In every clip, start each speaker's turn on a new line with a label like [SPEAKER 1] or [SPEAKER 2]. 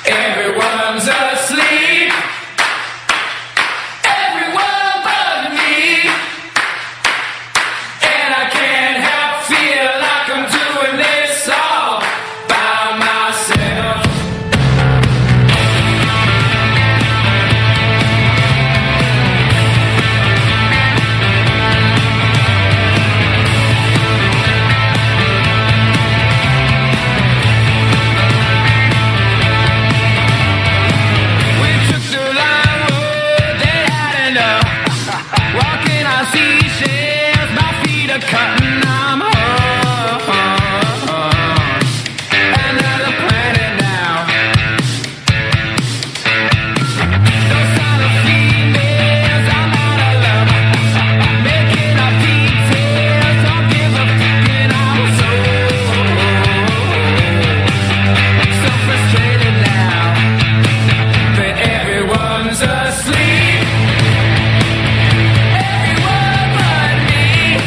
[SPEAKER 1] Everyone's asleep. Everyone but me. And I can't help feel like I'm doing this all by myself. We took the line road, they had enough. Walking on seashells, my feet are cutting, I'm on another planet now. Those other females, I'm out of love. Making up details, don't give a fuck, and I'm so frustrated now that everyone's asleep. Everyone but me.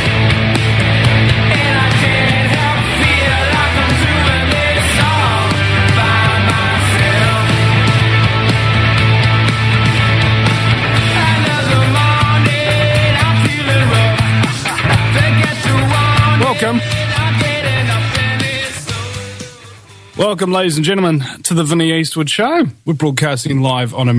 [SPEAKER 1] And I can't help feel like I'm doing this all by myself. Another morning, I'm feeling rough. Forget to warn me,
[SPEAKER 2] Welcome.
[SPEAKER 1] I'm getting up in this.
[SPEAKER 2] Welcome, ladies and gentlemen, to the Vinnie Eastwood Show. We're broadcasting live on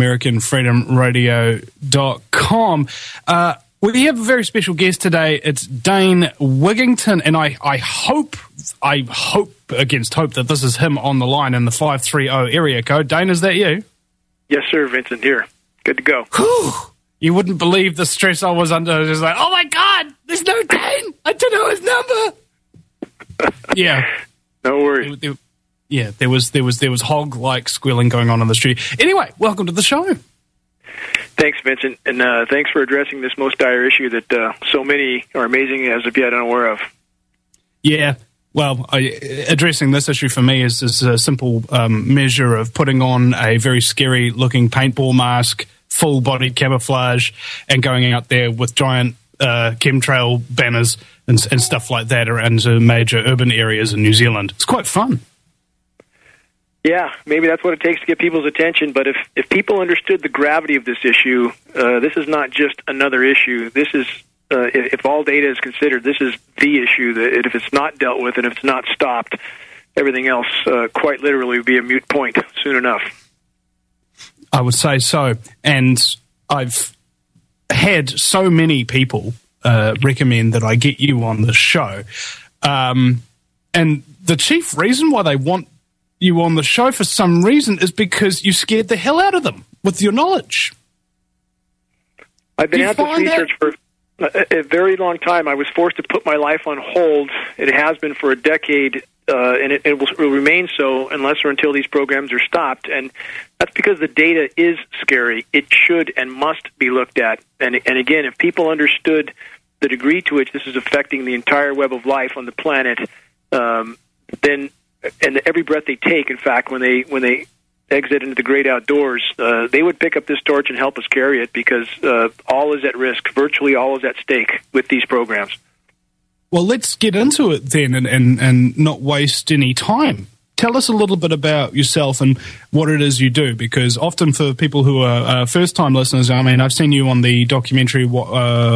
[SPEAKER 2] AmericanFreedomRadio.com. We have a very special guest today. It's Dane Wigington, and I hope against hope that this is him on the line in the 530 area code. Dane, is that you?
[SPEAKER 3] Yes, sir, Vincent. Here. Good to go.
[SPEAKER 2] Whew. You wouldn't believe the stress I was under. I was just like, oh my God, there's no Dane. I don't know his number. Yeah.
[SPEAKER 3] No worries.
[SPEAKER 2] There was hog-like squealing going on in the studio. Anyway, welcome to the show.
[SPEAKER 3] Thanks, Vincent, and thanks for addressing this most dire issue that so many are amazing as of yet unaware of.
[SPEAKER 2] Yeah, well, addressing this issue for me is a simple measure of putting on a very scary-looking paintball mask, full-bodied camouflage, and going out there with giant chemtrail banners and stuff like that around major urban areas in New Zealand. It's quite fun.
[SPEAKER 3] Yeah, maybe that's what it takes to get people's attention, but if people understood the gravity of this issue, this is not just another issue. This is, if all data is considered, this is the issue that if it's not dealt with and if it's not stopped, everything else quite literally would be a moot point soon enough.
[SPEAKER 2] I would say so. And I've had so many people recommend that I get you on the show. And the chief reason why they want you on the show for some reason is because you scared the hell out of them with your knowledge.
[SPEAKER 3] I've been at this research for a very long time. I was forced to put my life on hold. It has been for a decade, and it will remain so unless or until these programs are stopped. And that's because the data is scary. It should and must be looked at. And again, if people understood the degree to which this is affecting the entire web of life on the planet, then and every breath they take, in fact, when they exit into the great outdoors, they would pick up this torch and help us carry it because all is at risk. Virtually all is at stake with these programs.
[SPEAKER 2] Well, let's get into it then and not waste any time. Tell us a little bit about yourself and what it is you do, because often for people who are first-time listeners, I mean, I've seen you on the documentary, What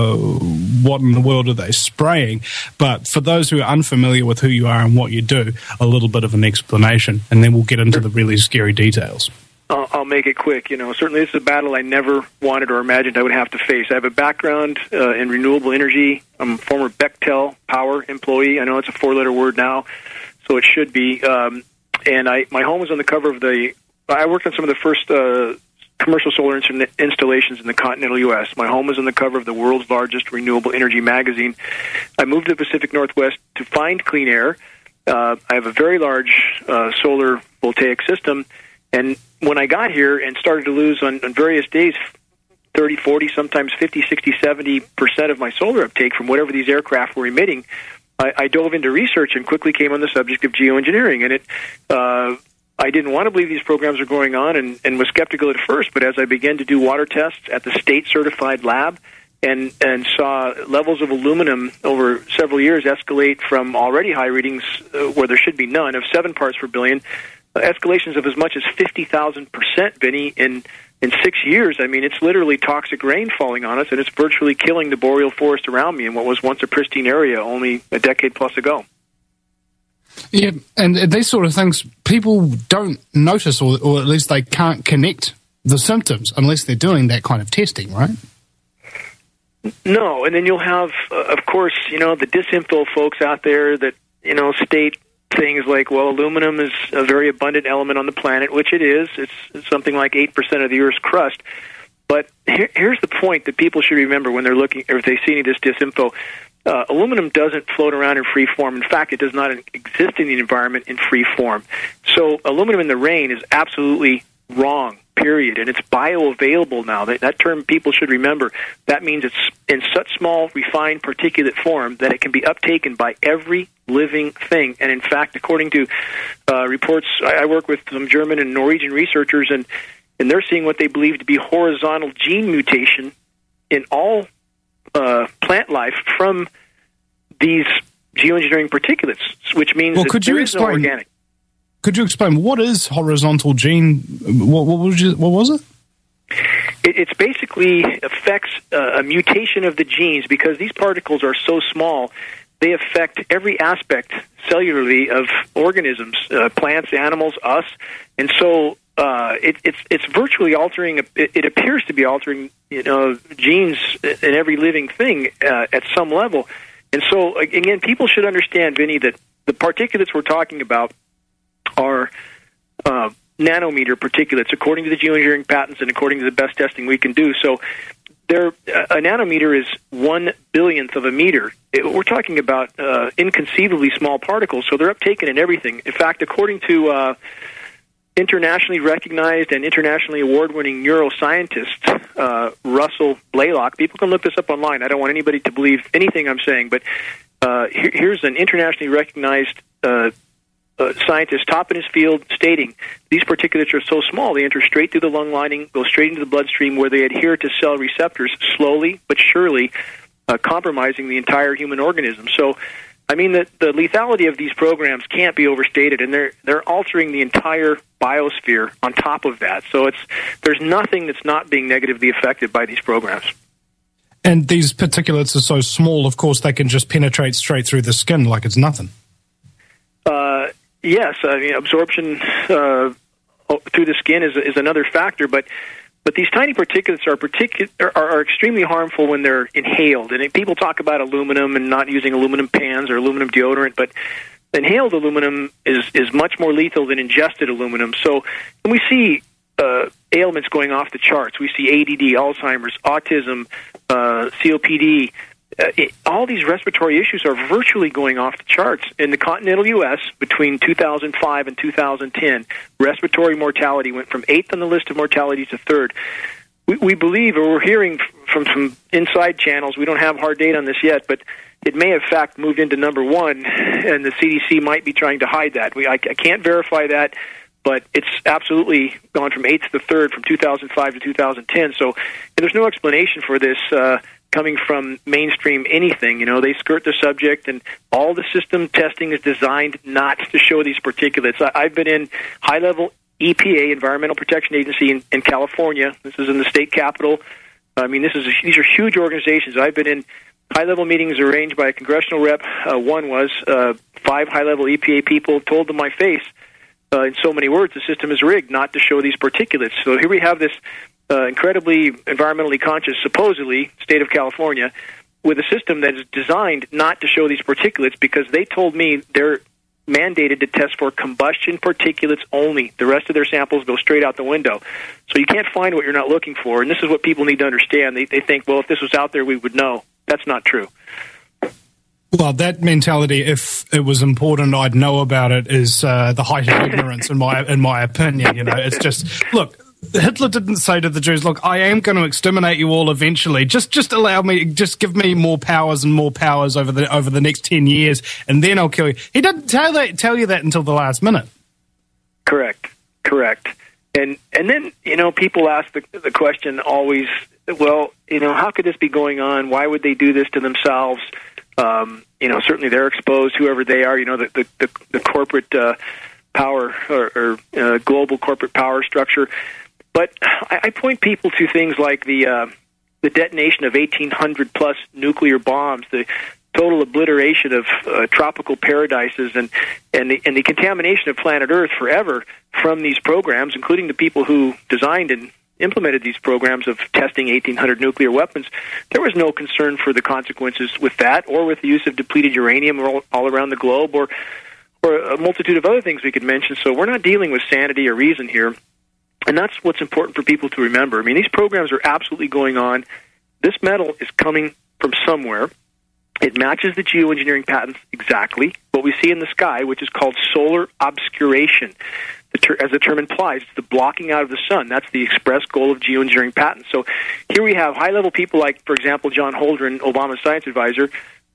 [SPEAKER 2] in the World Are They Spraying? But for those who are unfamiliar with who you are and what you do, a little bit of an explanation, and then we'll get into the really scary details.
[SPEAKER 3] I'll make it quick. Certainly this is a battle I never wanted or imagined I would have to face. I have a background in renewable energy. I'm a former Bechtel Power employee. I know it's a four-letter word now, so it should be. And my home was on the cover of I worked on some of the first commercial solar installations in the continental U.S. My home was on the cover of the world's largest renewable energy magazine. I moved to the Pacific Northwest to find clean air. I have a very large solar voltaic system, and when I got here and started to lose on various days 30, 40, sometimes 50, 60, 70% of my solar uptake from whatever these aircraft were emitting, I dove into research and quickly came on the subject of geoengineering. And I didn't want to believe these programs were going on and was skeptical at first, but as I began to do water tests at the state-certified lab and saw levels of aluminum over several years escalate from already high readings where there should be none of 7 parts per billion escalations of as much as 50,000%, Vinny, in 6 years. I mean, it's literally toxic rain falling on us, and it's virtually killing the boreal forest around me in what was once a pristine area only a decade plus ago.
[SPEAKER 2] Yeah, and these sort of things, people don't notice, or at least they can't connect the symptoms unless they're doing that kind of testing, right?
[SPEAKER 3] No, and then you'll have, of course, the disinfo folks out there that, state things like, well, aluminum is a very abundant element on the planet, which it is. It's something like 8% of the Earth's crust. But here's the point that people should remember when they're looking, or if they see any of this disinfo. Aluminum doesn't float around in free form. In fact, it does not exist in the environment in free form. So aluminum in the rain is absolutely wrong, period. And it's bioavailable now. That term people should remember. That means it's in such small, refined particulate form that it can be uptaken by every living thing. And in fact, according to reports, I work with some German and Norwegian researchers, and they're seeing what they believe to be horizontal gene mutation in all plant life from these geoengineering particulates, which means that there is no organic.
[SPEAKER 2] Could you explain what is horizontal gene? What was it?
[SPEAKER 3] It's basically affects a mutation of the genes because these particles are so small. They affect every aspect cellularly of organisms, plants, animals, us, and so it's virtually altering. It appears to be altering, genes in every living thing at some level. And so, again, people should understand, Vinny, that the particulates we're talking about are nanometer particulates, according to the geoengineering patents and according to the best testing we can do. So, a nanometer is 1/1000th of a meter. We're talking about inconceivably small particles, so they're uptaken in everything. In fact, according to internationally recognized and internationally award-winning neuroscientist Russell Blaylock. People can look this up online. I don't want anybody to believe anything I'm saying, but here's an internationally recognized scientist, top in his field, stating these particulates are so small they enter straight through the lung lining, go straight into the bloodstream where they adhere to cell receptors slowly but surely, compromising the entire human organism. So, I mean, the lethality of these programs can't be overstated, and they're altering the entire biosphere on top of that. So there's nothing that's not being negatively affected by these programs.
[SPEAKER 2] And these particulates are so small, of course, they can just penetrate straight through the skin like it's nothing.
[SPEAKER 3] Yes, I mean, absorption through the skin is another factor, but these tiny particulates are extremely harmful when they're inhaled. And people talk about aluminum and not using aluminum pans or aluminum deodorant, but inhaled aluminum is much more lethal than ingested aluminum. So when we see ailments going off the charts, we see ADD, Alzheimer's, autism, COPD, all these respiratory issues are virtually going off the charts. In the continental U.S., between 2005 and 2010, respiratory mortality went from 8th on the list of mortality to 3rd. We believe, or we're hearing from some inside channels, we don't have hard data on this yet, but it may have, in fact, moved into number 1, and the CDC might be trying to hide that. I can't verify that, but it's absolutely gone from 8th to 3rd from 2005 to 2010. So there's no explanation for this coming from mainstream anything. They skirt the subject, and all the system testing is designed not to show these particulates. I've been in high-level EPA, Environmental Protection Agency in California. This is in the state capital. I mean, these are huge organizations. I've been in high-level meetings arranged by a congressional rep. One was 5 high-level EPA people told to my face, in so many words, the system is rigged not to show these particulates. So here we have this incredibly environmentally conscious, supposedly, state of California, with a system that is designed not to show these particulates because they told me they're mandated to test for combustion particulates only. The rest of their samples go straight out the window. So you can't find what you're not looking for, and this is what people need to understand. They think, well, if this was out there, we would know. That's not true.
[SPEAKER 2] Well, that mentality, if it was important, I'd know about it, is the height of ignorance, in my opinion. It's just, look, Hitler didn't say to the Jews, look, I am going to exterminate you all eventually. Just allow me, just give me more powers and more powers over the next 10 years, and then I'll kill you. He didn't tell you that until the last minute. Correct.
[SPEAKER 3] And then, people ask the question always, well, how could this be going on? Why would they do this to themselves? Certainly they're exposed, whoever they are, the corporate power or global corporate power structure. But I point people to things like the detonation of 1,800 plus nuclear bombs, the total obliteration of tropical paradises, and the contamination of planet Earth forever from these programs, including the people who designed and implemented these programs of testing 1,800 nuclear weapons. There was no concern for the consequences with that, or with the use of depleted uranium all around the globe, or a multitude of other things we could mention. So we're not dealing with sanity or reason here, and that's what's important for people to remember. I mean, these programs are absolutely going on. This metal is coming from somewhere. It matches the geoengineering patents exactly. What we see in the sky, which is called solar obscuration, as the term implies, it's the blocking out of the sun. That's the express goal of geoengineering patents. So here we have high-level people like, for example, John Holdren, Obama's science advisor,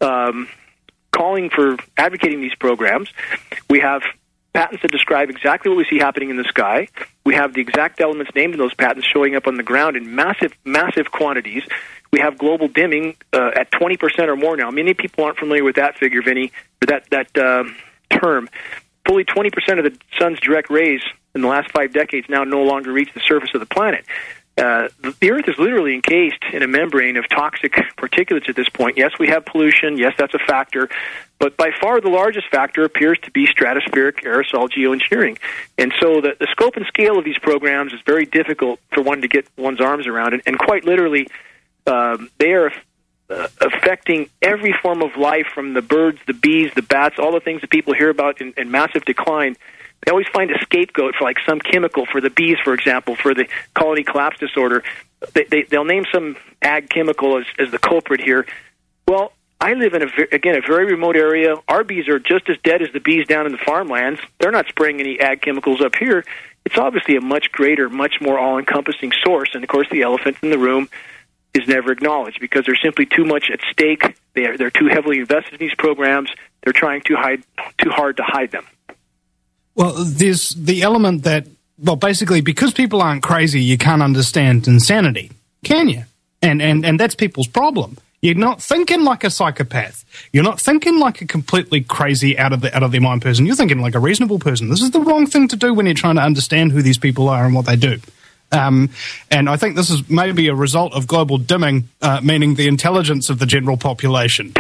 [SPEAKER 3] calling for advocating these programs. We have patents that describe exactly what we see happening in the sky. We have the exact elements named in those patents showing up on the ground in massive, massive quantities. We have global dimming at 20% or more now. Many people aren't familiar with that figure, Vinny, or that term. Fully 20% of the sun's direct rays in the last 5 decades now no longer reach the surface of the planet. The Earth is literally encased in a membrane of toxic particulates at this point. Yes, we have pollution. Yes, that's a factor. But by far the largest factor appears to be stratospheric aerosol geoengineering. And so the scope and scale of these programs is very difficult for one to get one's arms around. And quite literally, they are affecting every form of life, from the birds, the bees, the bats, all the things that people hear about in massive decline. They always find a scapegoat for, like, some chemical, for the bees, for example, for the colony collapse disorder. They'll name some ag chemical as the culprit here. Well, I live in, a very remote area. Our bees are just as dead as the bees down in the farmlands. They're not spraying any ag chemicals up here. It's obviously a much greater, much more all-encompassing source. And, of course, the elephant in the room is never acknowledged because there's simply too much at stake. They're too heavily invested in these programs. They're trying too hard to hide them.
[SPEAKER 2] Well, there's the element that, well, basically, because people aren't crazy, you can't understand insanity, can you? And that's people's problem. You're not thinking like a psychopath. You're not thinking like a completely crazy out of their mind person. You're thinking like a reasonable person. This is the wrong thing to do when you're trying to understand who these people are and what they do. And I think this is maybe a result of global dimming, meaning the intelligence of the general population.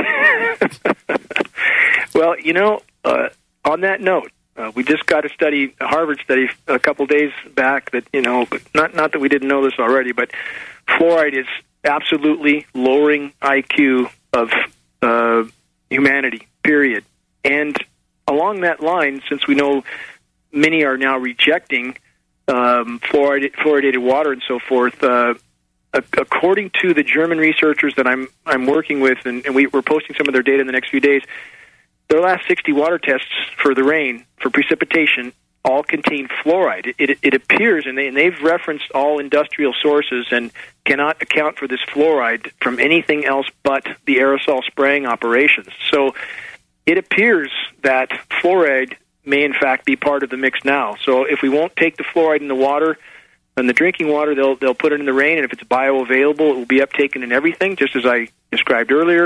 [SPEAKER 3] Well, on that note, we just got a Harvard study a couple days back that, not that we didn't know this already, but fluoride is absolutely lowering IQ of humanity, period. And along that line, since we know many are now rejecting fluoridated water and so forth, according to the German researchers that I'm working with, and we're posting some of their data in the next few days, their last 60 water tests for the rain, for precipitation, all contain fluoride. It appears, and they've referenced all industrial sources and cannot account for this fluoride from anything else but the aerosol spraying operations. So it appears that fluoride may in fact be part of the mix now. So if we won't take the fluoride in the water, in the drinking water, they'll put it in the rain, and if it's bioavailable, it will be uptaken in everything, just as I described earlier.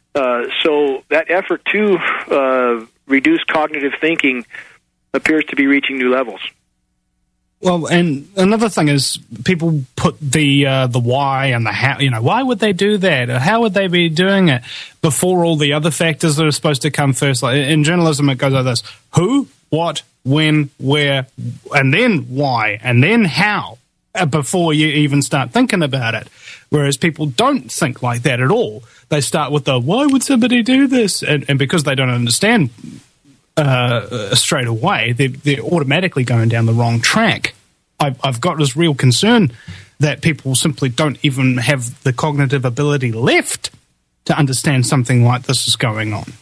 [SPEAKER 3] So that effort to reduce cognitive thinking appears to be reaching new levels.
[SPEAKER 2] Well, and another thing is people put the why and the how. Why would they do that? Or how would they be doing it before all the other factors that are supposed to come first? Like in journalism, it goes like this: who, what, when, where, and then why, and then how, before you even start thinking about it. Whereas people don't think like that at all. They start with the why would somebody do this, and because they don't understand straight away, they're automatically going down the wrong track. I've got this real concern that people simply don't even have the cognitive ability left to understand something like this is going on.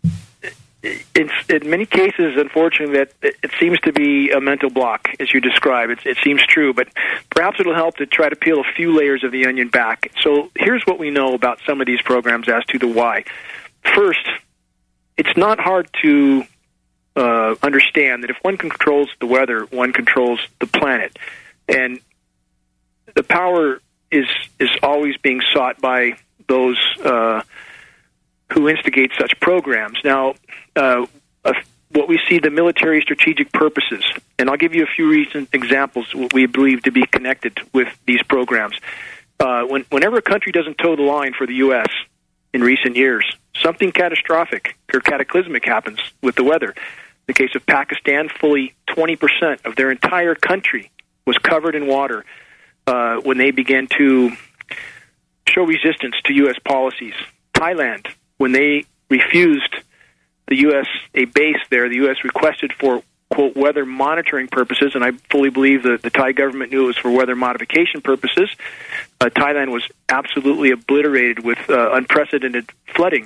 [SPEAKER 3] It's in many cases, unfortunately, that it seems to be a mental block, as you describe. It seems true, but perhaps it'll help to try to peel a few layers of the onion back. So here's what we know about some of these programs as to the why. First, it's not hard to understand that if one controls the weather, one controls the planet. And the power is always being sought by those who instigate such programs. Now, what we see the military strategic purposes. And I'll give you a few recent examples what we believe to be connected with these programs. Whenever a country doesn't toe the line for the U.S. in recent years, something catastrophic or cataclysmic happens with the weather. In the case of Pakistan, fully 20% of their entire country was covered in water when they began to show resistance to U.S. policies. Thailand, when they refused the U.S. a base there, the U.S. requested for, quote, weather monitoring purposes, and I fully believe that the Thai government knew it was for weather modification purposes. Thailand was absolutely obliterated with unprecedented flooding.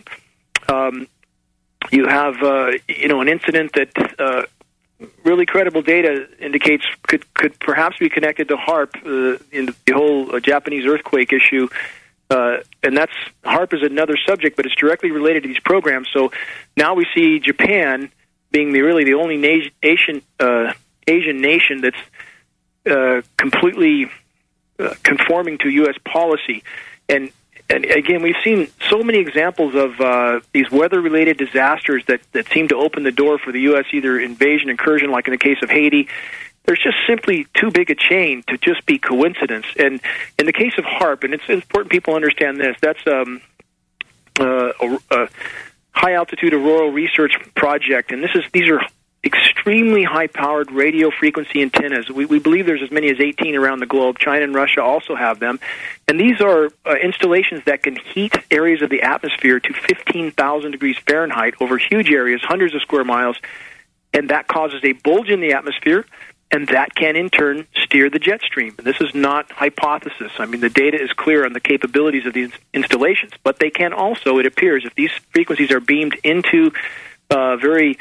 [SPEAKER 3] You have, an incident that really credible data indicates could perhaps be connected to HAARP in the whole Japanese earthquake issue. And that's HAARP is another subject, but it's directly related to these programs. So now we see Japan being the only Asian nation that's completely conforming to U.S. policy. And again, we've seen so many examples of these weather-related disasters that seem to open the door for the U.S. either invasion, incursion, like in the case of Haiti. There's just simply too big a chain to just be coincidence. And in the case of HAARP, and it's important people understand this, that's a high-altitude auroral research project, and these are extremely high-powered radio frequency antennas. We believe there's as many as 18 around the globe. China and Russia also have them. And these are installations that can heat areas of the atmosphere to 15,000 degrees Fahrenheit over huge areas, hundreds of square miles, and that causes a bulge in the atmosphere, and that can, in turn, steer the jet stream. And this is not hypothesis. I mean, the data is clear on the capabilities of these installations. But they can also, it appears, if these frequencies are beamed into very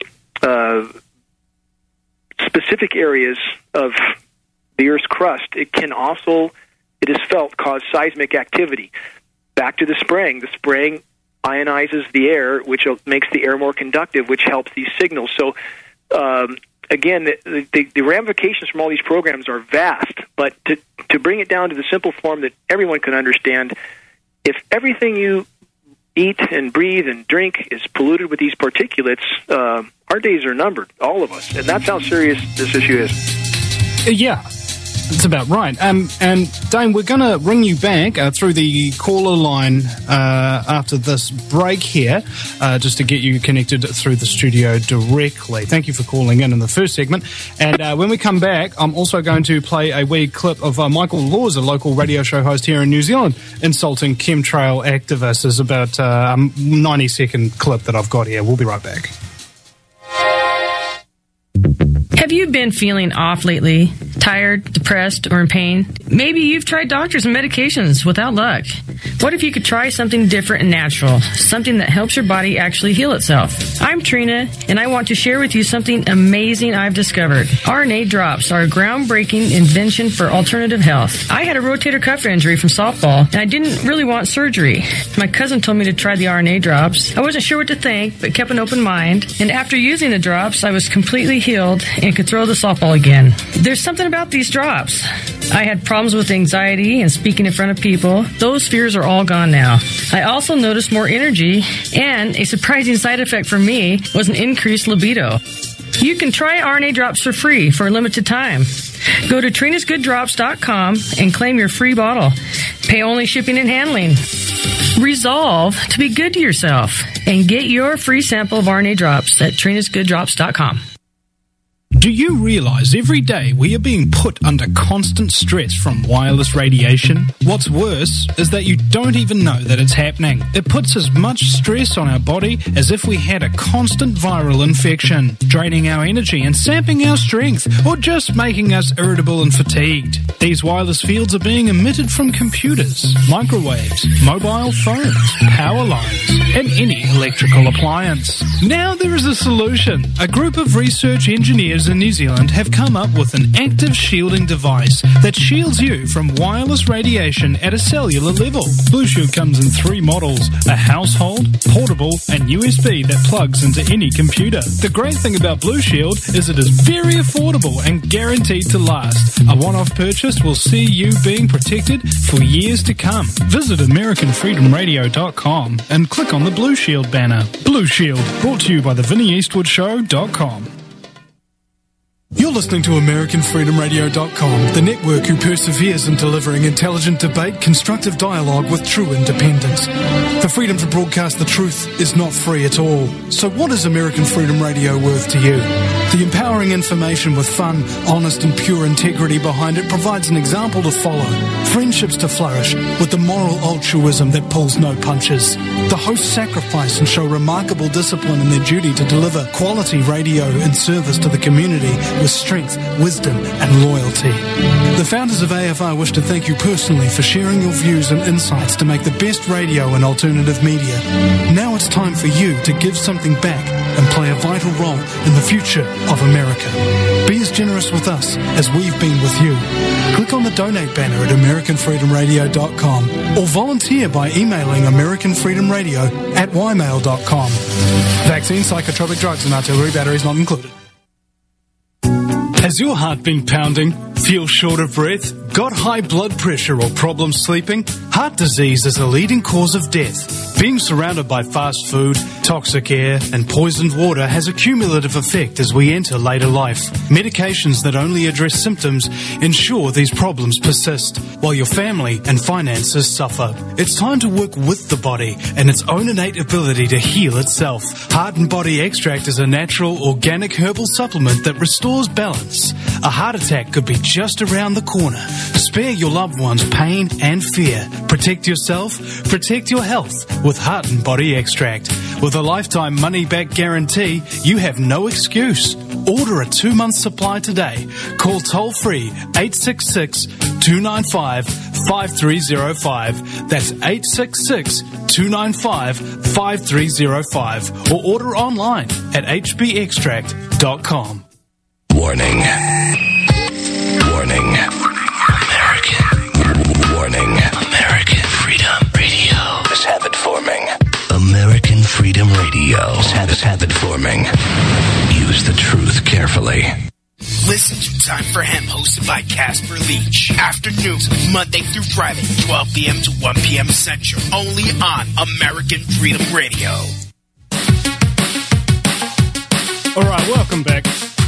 [SPEAKER 3] specific areas of the Earth's crust, it can also, it is felt, cause seismic activity. Back to the spraying. The spraying ionizes the air, which makes the air more conductive, which helps these signals. So, again, the ramifications from all these programs are vast, but to bring it down to the simple form that everyone can understand, if everything you eat and breathe and drink is polluted with these particulates, our days are numbered, all of us, and that's how serious this issue is.
[SPEAKER 2] Yeah. That's about right. And Dane, we're going to ring you back through the caller line after this break here, just to get you connected through the studio directly. Thank you for calling in the first segment. And when we come back, I'm also going to play a wee clip of Michael Laws, a local radio show host here in New Zealand, insulting chemtrail activists. It's about a 90-second clip that I've got here. We'll be right back.
[SPEAKER 4] Have you been feeling off lately? Tired, depressed, or in pain? Maybe you've tried doctors and medications without luck. What if you could try something different and natural? Something that helps your body actually heal itself. I'm Trina, and I want to share with you something amazing I've discovered. RNA drops are a groundbreaking invention for alternative health. I had a rotator cuff injury from softball, and I didn't really want surgery. My cousin told me to try the RNA drops. I wasn't sure what to think, but kept an open mind. And after using the drops, I was completely healed and could throw the softball again. There's something about these drops. I had problems with anxiety and speaking in front of people. Those fears are all gone now. I also noticed more energy, and a surprising side effect for me was an increased libido. You can try RNA drops for free for a limited time. Go to trinasgooddrops.com and claim your free bottle. Pay only shipping and handling. Resolve to be good to yourself and get your free sample of RNA drops at trinasgooddrops.com.
[SPEAKER 2] Do you realize every day we are being put under constant stress from wireless radiation? What's worse is that you don't even know that it's happening. It puts as much stress on our body as if we had a constant viral infection, draining our energy and sapping our strength, or just making us irritable and fatigued. These wireless fields are being emitted from computers, microwaves, mobile phones, power lines, and any electrical appliance. Now there is a solution. A group of research engineers in New Zealand have come up with an active shielding device that shields you from wireless radiation at a cellular level. Blue Shield comes in 3 models: a household, portable, and USB that plugs into any computer. The great thing about Blue Shield is it is very affordable and guaranteed to last. A one-off purchase will see you being protected for years to come. Visit AmericanFreedomRadio.com and click on the Blue Shield banner. Blue Shield, brought to you by the VinnieEastwoodShow.com. You're listening to AmericanFreedomRadio.com, the network who perseveres in delivering intelligent debate, constructive dialogue with true independence. The freedom to broadcast the truth is not free at all. So what is American Freedom Radio worth to you? The empowering information with fun, honest and pure integrity behind it provides an example to follow, friendships to flourish, with the moral altruism that pulls no punches. The hosts sacrifice and show remarkable discipline in their duty to deliver quality radio in service to the community with strength, wisdom and loyalty. The founders of AFR wish to thank you personally for sharing your views and insights to make the best radio and alternative media. Now it's time for you to give something back and play a vital role in the future of America. Be as generous with us as we've been with you. Click on the donate banner at AmericanFreedomRadio.com or volunteer by emailing AmericanFreedomRadio@ymail.com. Vaccine, psychotropic drugs and artillery batteries not included. Has your heart been pounding? Feel short of breath? Got high blood pressure or problems sleeping? Heart disease is a leading cause of death. Being surrounded by fast food, toxic air and poisoned water has a cumulative effect as we enter later life. Medications that only address symptoms ensure these problems persist, while your family and finances suffer. It's time to work with the body and its own innate ability to heal itself. Heart and Body Extract is a natural, organic herbal supplement that restores balance. A heart attack could be just around the corner. Spare your loved ones pain and fear. Protect yourself, protect your health with Heart and Body Extract. With a lifetime money-back guarantee, you have no excuse. Order a 2-month supply today. Call toll-free 866-295-5305. That's 866-295-5305. Or order online at hbextract.com.
[SPEAKER 5] Warning. Warning. American. Warning. American Freedom Radio is habit forming. American Freedom Radio is habit forming. Use the truth carefully.
[SPEAKER 6] Listen to Time for Hemp, hosted by Casper Leach. Afternoons, Monday through Friday, 12 p.m. to 1 p.m. Central. Only on American Freedom Radio.
[SPEAKER 2] All right, welcome back.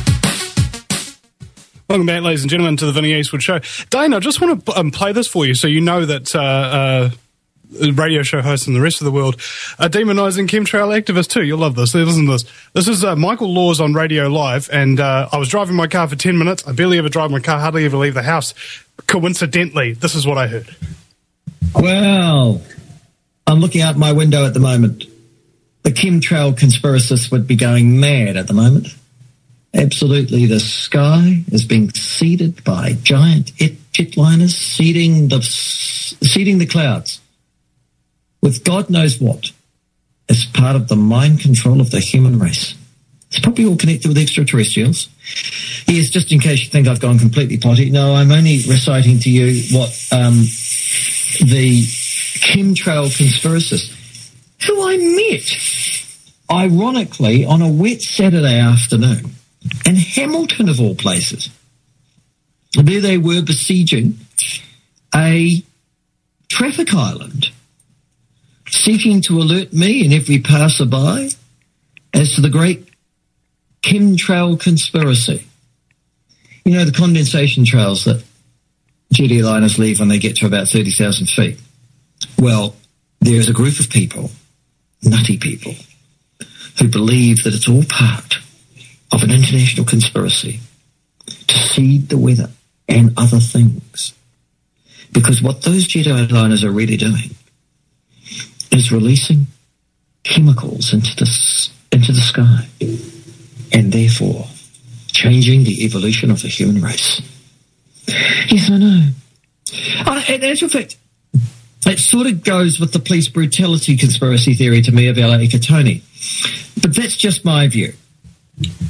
[SPEAKER 2] Welcome back, ladies and gentlemen, to the Vinnie Eastwood Show. Dana, I just want to play this for you so you know that radio show hosts in the rest of the world are demonising chemtrail activists too. You'll love this. Listen to this. This is Michael Laws on Radio Live, and I was driving my car for 10 minutes. I barely ever drive my car, hardly ever leave the house. Coincidentally, this is what I heard.
[SPEAKER 7] Well, I'm looking out my window at the moment. The chemtrail conspiracists would be going mad at the moment. Absolutely, the sky is being seeded by giant jetliners, seeding the clouds with God knows what as part of the mind control of the human race. It's probably all connected with extraterrestrials. Yes, just in case you think I've gone completely potty, no, I'm only reciting to you what the chemtrail conspiracists, who I met, ironically, on a wet Saturday afternoon, in Hamilton, of all places. There they were besieging a traffic island, seeking to alert me and every passerby as to the great chemtrail conspiracy. You know, the condensation trails that jet airliners leave when they get to about 30,000 feet. Well, there's a group of people, nutty people, who believe that it's all part of an international conspiracy to seed the weather and other things. Because what those jet airliners are really doing is releasing chemicals into the sky and therefore changing the evolution of the human race. Yes, I know. In actual fact, it sort of goes with the police brutality conspiracy theory to me of Ella Eka Tony. But that's just my view.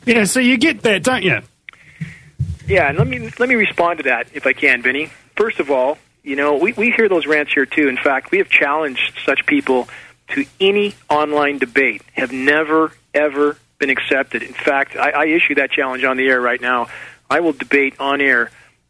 [SPEAKER 2] Yeah, so you get that, don't you?
[SPEAKER 3] Yeah, and let me respond to that if I can, Vinny. First of all, we hear those rants here too. In fact, we have challenged such people to any online debate, have never, ever been accepted. In fact, I issue that challenge on the air right now. I will debate on air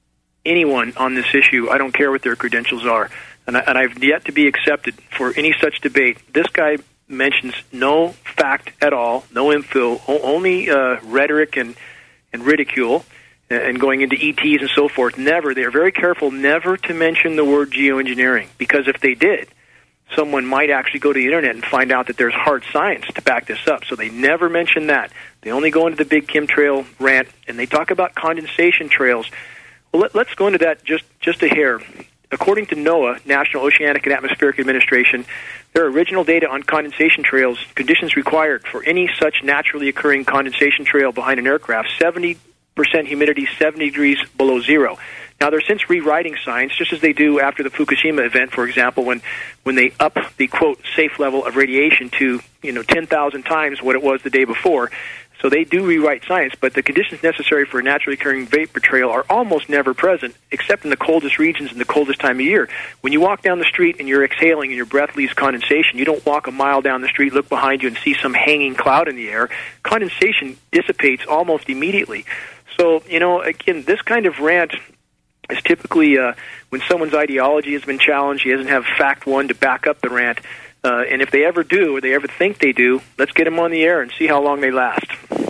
[SPEAKER 3] anyone on this issue. I don't care what their credentials are. And I've yet to be accepted for any such debate. This guy mentions no fact at all, no info, only rhetoric and ridicule, and going into ETs and so forth. Never. They are very careful never to mention the word geoengineering, because if they did, someone might actually go to the internet and find out that there's hard science to back this up. So they never mention that. They only go into the big chemtrail rant, and they talk about condensation trails. Well, let's go into that just a hair. According to NOAA, National Oceanic and Atmospheric Administration, their original data on condensation trails, conditions required for any such naturally occurring condensation trail behind an aircraft, 70% humidity, 70 degrees below zero. Now, they're since rewriting science, just as they do after the Fukushima event, for example, when they up the, quote, safe level of radiation to 10,000 times what it was the day before. So they do rewrite science, but the conditions necessary for a naturally occurring vapor trail are almost never present, except in the coldest regions and the coldest time of year. When you walk down the street and you're exhaling and your breath leaves condensation, you don't walk a mile down the street, look behind you, and see some hanging cloud in the air. Condensation dissipates almost immediately. So, again, this kind of rant is typically when someone's ideology has been challenged, he doesn't have fact one to back up the rant. And if they ever do, or they ever think they do, let's get them on the air and see how long they last.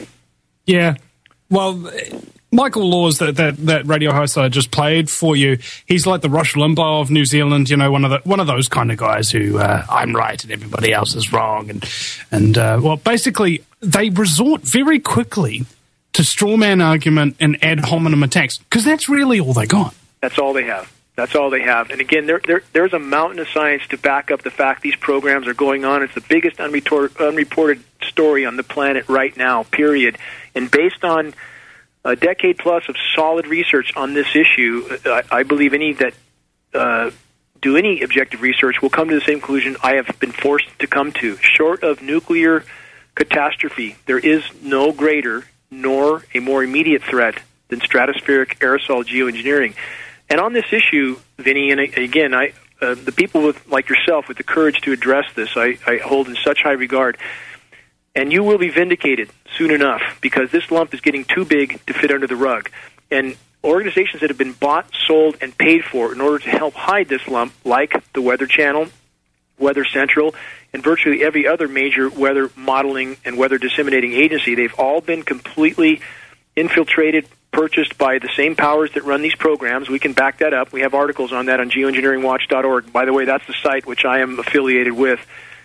[SPEAKER 2] Yeah. Well, Michael Laws, that radio host that I just played for you, he's like the Rush Limbaugh of New Zealand, one of those kind of guys who I'm right and everybody else is wrong. And well, basically, they resort very quickly to strawman argument and ad hominem attacks, because that's really all they got.
[SPEAKER 3] That's all they have. That's all they have. And again, there's a mountain of science to back up the fact these programs are going on. It's the biggest unreported story on the planet right now, period. And based on a decade plus of solid research on this issue, I believe any that do any objective research will come to the same conclusion I have been forced to come to. Short of nuclear catastrophe, there is no greater nor a more immediate threat than stratospheric aerosol geoengineering. And on this issue, Vinny, and again, the people like yourself with the courage to address this, I hold in such high regard. And you will be vindicated soon enough, because this lump is getting too big to fit under the rug. And organizations that have been bought, sold, and paid for in order to help hide this lump, like the Weather Channel, Weather Central, and virtually every other major weather modeling and weather disseminating agency, they've all been completely infiltrated, purchased by the same powers that run these programs. We can back that up. We have articles on that on geoengineeringwatch.org. By the way, that's the site which I am affiliated with.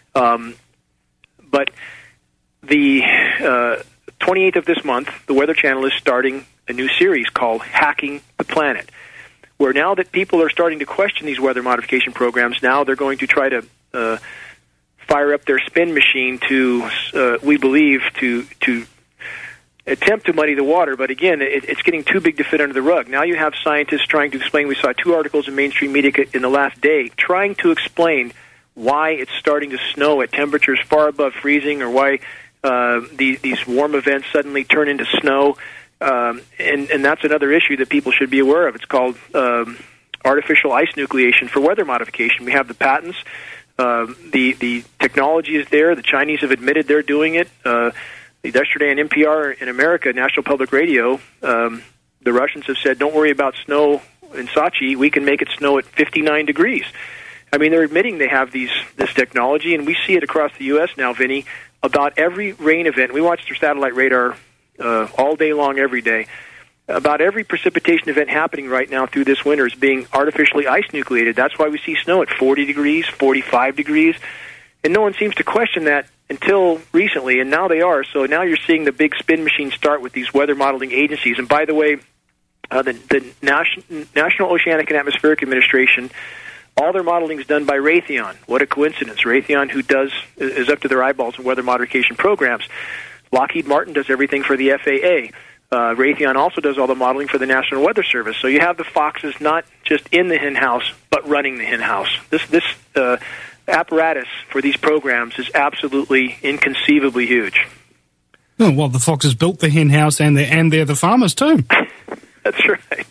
[SPEAKER 3] But the 28th of this month, the Weather Channel is starting a new series called Hacking the Planet, where now that people are starting to question these weather modification programs, now they're going to try to fire up their spin machine to, we believe, to attempt to muddy the water. But again, it's getting too big to fit under the rug. Now you have scientists trying to explain. We saw 2 articles in mainstream media in the last day trying to explain why it's starting to snow at temperatures far above freezing, or why these warm events suddenly turn into snow. And that's another issue that people should be aware of. It's called artificial ice nucleation for weather modification. We have the patents. The technology is there. The Chinese have admitted they're doing it. Yesterday on NPR in America, National Public Radio, the Russians have said, don't worry about snow in Sochi. We can make it snow at 59 degrees. I mean, they're admitting they have this technology, and we see it across the U.S. now, Vinny. About every rain event, we watch their satellite radar all day long, every day. About every precipitation event happening right now through this winter is being artificially ice nucleated. That's why we see snow at 40 degrees, 45 degrees. And no one seems to question that until recently, and now they are. So now you're seeing the big spin machine start with these weather modeling agencies. And by the way, the National Oceanic and Atmospheric Administration, all their modeling is done by Raytheon. What a coincidence. Raytheon, who is up to their eyeballs in weather modification programs. Lockheed Martin does everything for the FAA. Raytheon also does all the modeling for the National Weather Service. So you have the foxes not just in the hen house, but running the hen house. This apparatus for these programs is absolutely inconceivably huge.
[SPEAKER 2] Oh, well, the foxes built the hen house, and they're the farmers too.
[SPEAKER 3] That's right.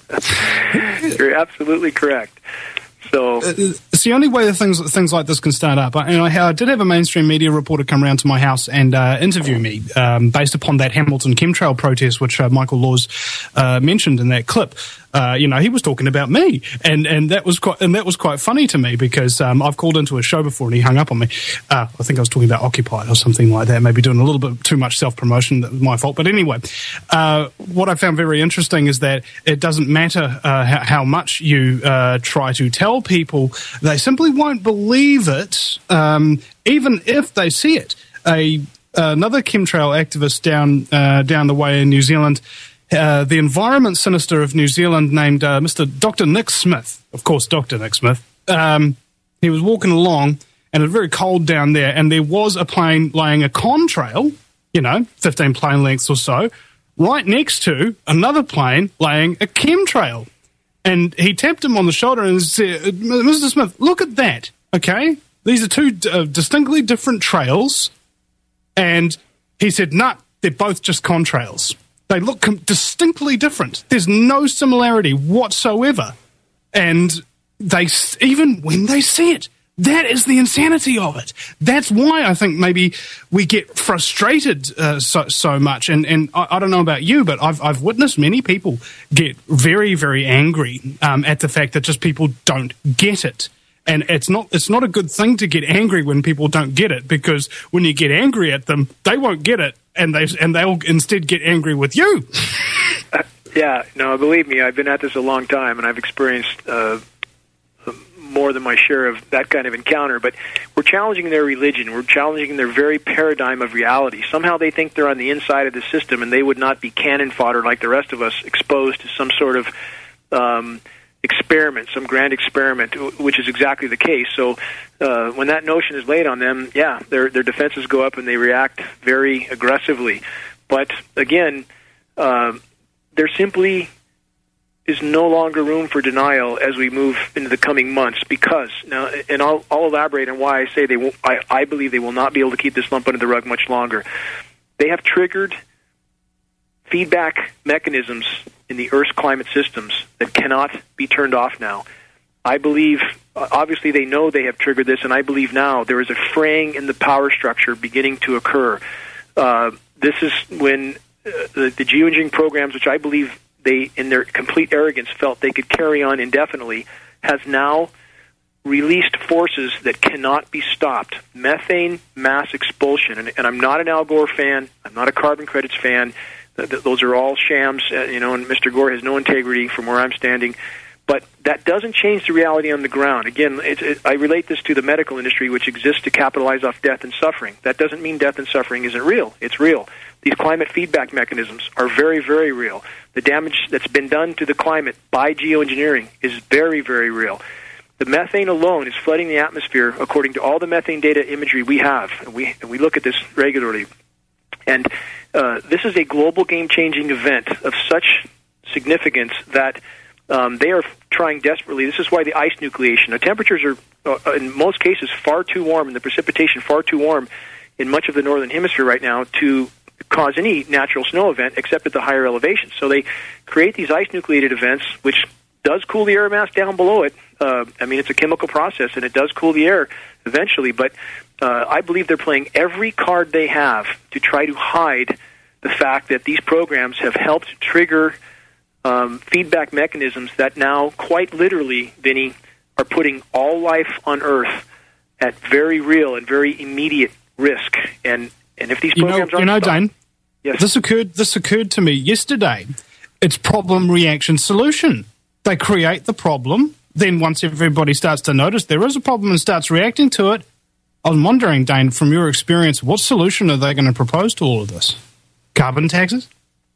[SPEAKER 3] You're absolutely correct. So
[SPEAKER 2] it's the only way that things like this can start up. I did have a mainstream media reporter come around to my house and interview me based upon that Hamilton chemtrail protest, which Michael Laws mentioned in that clip. He was talking about me, and that was quite funny to me because I've called into a show before and he hung up on me. I think I was talking about Occupy or something like that, maybe doing a little bit too much self-promotion. That was my fault. But anyway, what I found very interesting is that it doesn't matter how much you try to tell people, they simply won't believe it, even if they see it. Another chemtrail activist down the way in New Zealand, the Environment Minister of New Zealand, named Mr. Dr. Nick Smith, of course, Dr. Nick Smith, he was walking along, and it was very cold down there, and there was a plane laying a contrail, 15 plane lengths or so, right next to another plane laying a chemtrail. And he tapped him on the shoulder and said, Mr. Smith, look at that, okay? These are two distinctly different trails. And he said, nah, they're both just contrails. They look distinctly different. There's no similarity whatsoever. And even when they see it, that is the insanity of it. That's why I think maybe we get frustrated so much. And I don't know about you, but I've witnessed many people get very, very angry at the fact that just people don't get it. And it's not a good thing to get angry when people don't get it, because when you get angry at them, they won't get it, and they'll instead get angry with you.
[SPEAKER 3] Yeah, no, believe me, I've been at this a long time, and I've experienced more than my share of that kind of encounter. But we're challenging their religion. We're challenging their very paradigm of reality. Somehow they think they're on the inside of the system, and they would not be cannon fodder like the rest of us, exposed to some sort of experiment, some grand experiment, which is exactly the case. So when that notion is laid on them, yeah, their defenses go up and they react very aggressively. But again, there simply is no longer room for denial as we move into the coming months, because now, and I'll elaborate on why I say they won't. I believe they will not be able to keep this lump under the rug much longer. They have triggered feedback mechanisms in the Earth's climate systems that cannot be turned off now. I believe, obviously they know they have triggered this, and I believe now there is a fraying in the power structure beginning to occur. This is when the geoengineering programs, which I believe they, in their complete arrogance, felt they could carry on indefinitely, has now released forces that cannot be stopped. Methane mass expulsion. And I'm not an Al Gore fan. I'm not a carbon credits fan. Those are all shams, and Mr. Gore has no integrity from where I'm standing. But that doesn't change the reality on the ground. Again, I relate this to the medical industry, which exists to capitalize off death and suffering. That doesn't mean death and suffering isn't real. It's real. These climate feedback mechanisms are very, very real. The damage that's been done to the climate by geoengineering is very, very real. The methane alone is flooding the atmosphere, according to all the methane data imagery we have, and we look at this regularly. And this is a global game-changing event of such significance that they are trying desperately. This is why the ice nucleation. The temperatures are, in most cases, far too warm, and the precipitation far too warm in much of the northern hemisphere right now to cause any natural snow event except at the higher elevations. So they create these ice-nucleated events, which does cool the air mass down below it. It's a chemical process, and it does cool the air eventually, but I believe they're playing every card they have to try to hide the fact that these programs have helped trigger feedback mechanisms that now, quite literally, Vinny, are putting all life on Earth at very real and very immediate risk. And if these programs aren't
[SPEAKER 2] Dane,
[SPEAKER 3] yes,
[SPEAKER 2] this occurred to me yesterday. It's problem, reaction, solution. They create the problem. Then once everybody starts to notice there is a problem and starts reacting to it, I'm wondering, Dane, from your experience, what solution are they going to propose to all of this? Carbon taxes?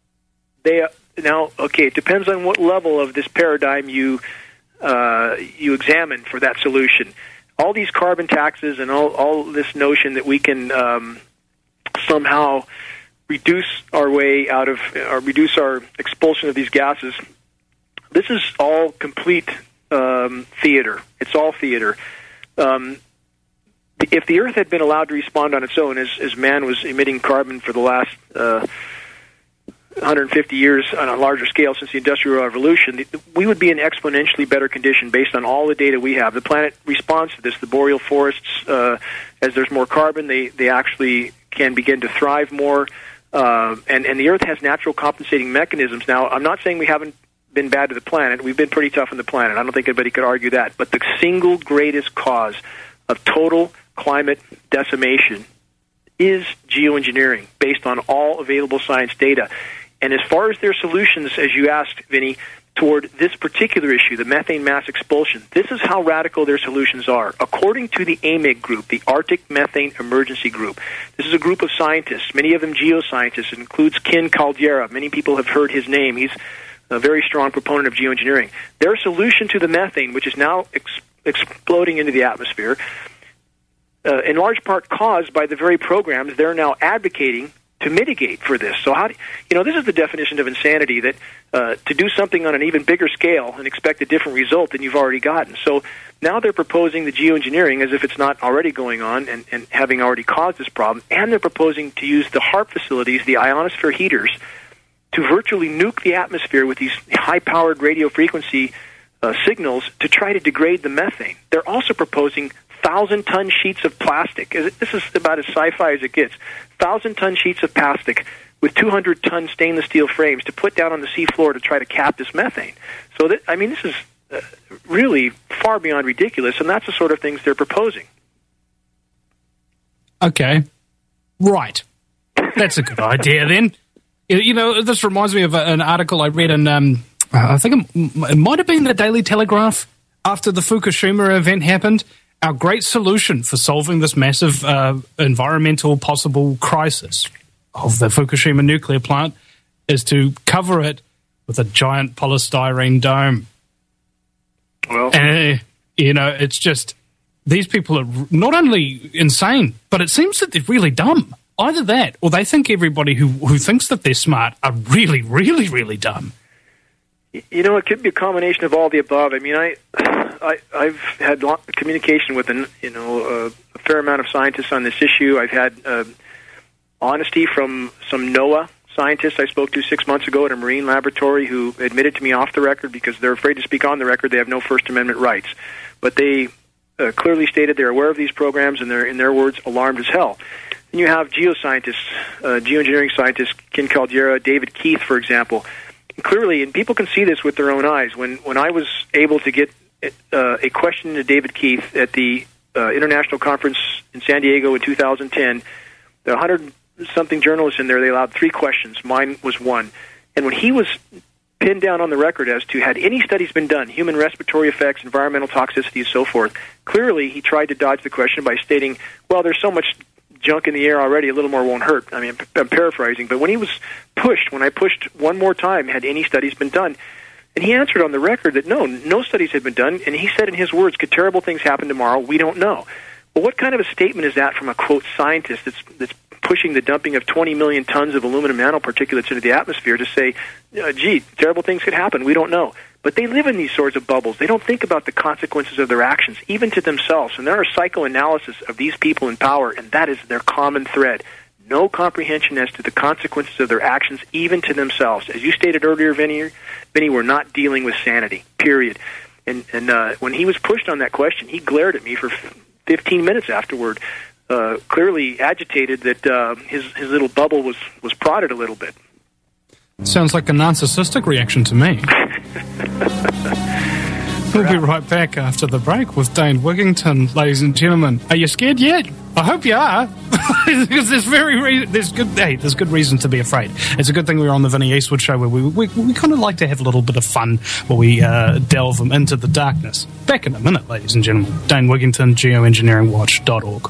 [SPEAKER 3] It depends on what level of this paradigm you examine for that solution. All these carbon taxes and all this notion that we can somehow reduce our way out of, or reduce our expulsion of these gases, this is all complete theater. It's all theater. The if the Earth had been allowed to respond on its own, as man was emitting carbon for the last 150 years on a larger scale since the Industrial Revolution, we would be in exponentially better condition based on all the data we have. The planet responds to this. The boreal forests, as there's more carbon, they actually can begin to thrive more. And the Earth has natural compensating mechanisms. Now, I'm not saying we haven't been bad to the planet. We've been pretty tough on the planet. I don't think anybody could argue that. But the single greatest cause of total climate decimation is geoengineering, based on all available science data. And as far as their solutions, as you asked, Vinny, toward this particular issue, the methane mass expulsion, this is how radical their solutions are. According to the AMIG group, the Arctic Methane Emergency Group, this is a group of scientists, many of them geoscientists. It includes Ken Caldeira. Many people have heard his name. He's a very strong proponent of geoengineering. Their solution to the methane, which is now exploding into the atmosphere, in large part caused by the very programs they're now advocating to mitigate for this. So this is the definition of insanity, that to do something on an even bigger scale and expect a different result than you've already gotten. So now they're proposing the geoengineering as if it's not already going on and having already caused this problem, and they're proposing to use the HAARP facilities, the ionosphere heaters, to virtually nuke the atmosphere with these high-powered radio frequency signals to try to degrade the methane. They're also proposing 1,000-ton sheets of plastic. This is about as sci-fi as it gets. 1,000-ton sheets of plastic with 200-ton stainless steel frames to put down on the seafloor to try to cap this methane. So, this is really far beyond ridiculous, and that's the sort of things they're proposing.
[SPEAKER 2] Okay. Right. That's a good idea, then. This reminds me of an article I read in, I think it might have been the Daily Telegraph after the Fukushima event happened. Our great solution for solving this massive environmental possible crisis of the Fukushima nuclear plant is to cover it with a giant polystyrene dome.
[SPEAKER 3] Well,
[SPEAKER 2] and, it's just, these people are not only insane, but it seems that they're really dumb. Either that, or they think everybody who thinks that they're smart are really, really, really dumb.
[SPEAKER 3] It could be a combination of all the above. I mean, I've had communication with a fair amount of scientists on this issue. I've had honesty from some NOAA scientists I spoke to 6 months ago at a marine laboratory who admitted to me off the record, because they're afraid to speak on the record. They have no First Amendment rights. But they clearly stated they're aware of these programs, and they're, in their words, alarmed as hell. Then you have geoscientists, geoengineering scientists, Ken Caldeira, David Keith, for example. Clearly, and people can see this with their own eyes, when I was able to get a question to David Keith at the international conference in San Diego in 2010, the 100-something journalists in there, they allowed 3 questions. Mine was one. And when he was pinned down on the record as to had any studies been done, human respiratory effects, environmental toxicity, and so forth, clearly he tried to dodge the question by stating, well, there's so much junk in the air already, a little more won't hurt. I mean, I'm paraphrasing, but when I pushed one more time, had any studies been done? And he answered on the record that no studies had been done, and he said in his words, could terrible things happen tomorrow? We don't know. Well, what kind of a statement is that from a, quote, scientist that's pushing the dumping of 20 million tons of aluminum nanoparticulates into the atmosphere to say, gee, terrible things could happen, we don't know. But they live in these sorts of bubbles. They don't think about the consequences of their actions, even to themselves. And there are psychoanalysis of these people in power, and that is their common thread. No comprehension as to the consequences of their actions, even to themselves. As you stated earlier, Vinny, we're not dealing with sanity, period. And when he was pushed on that question, he glared at me for 15 minutes afterward, clearly agitated that his little bubble was prodded a little bit.
[SPEAKER 2] Sounds like a narcissistic reaction to me. We'll be right back after the break with Dane Wigington, ladies and gentlemen. Are you scared yet? I hope you are. Because there's good reason to be afraid. It's a good thing we're on the Vinny Eastwood show, where we kind of like to have a little bit of fun while we delve them into the darkness. Back in a minute, ladies and gentlemen. Dane Wigington, geoengineeringwatch.org.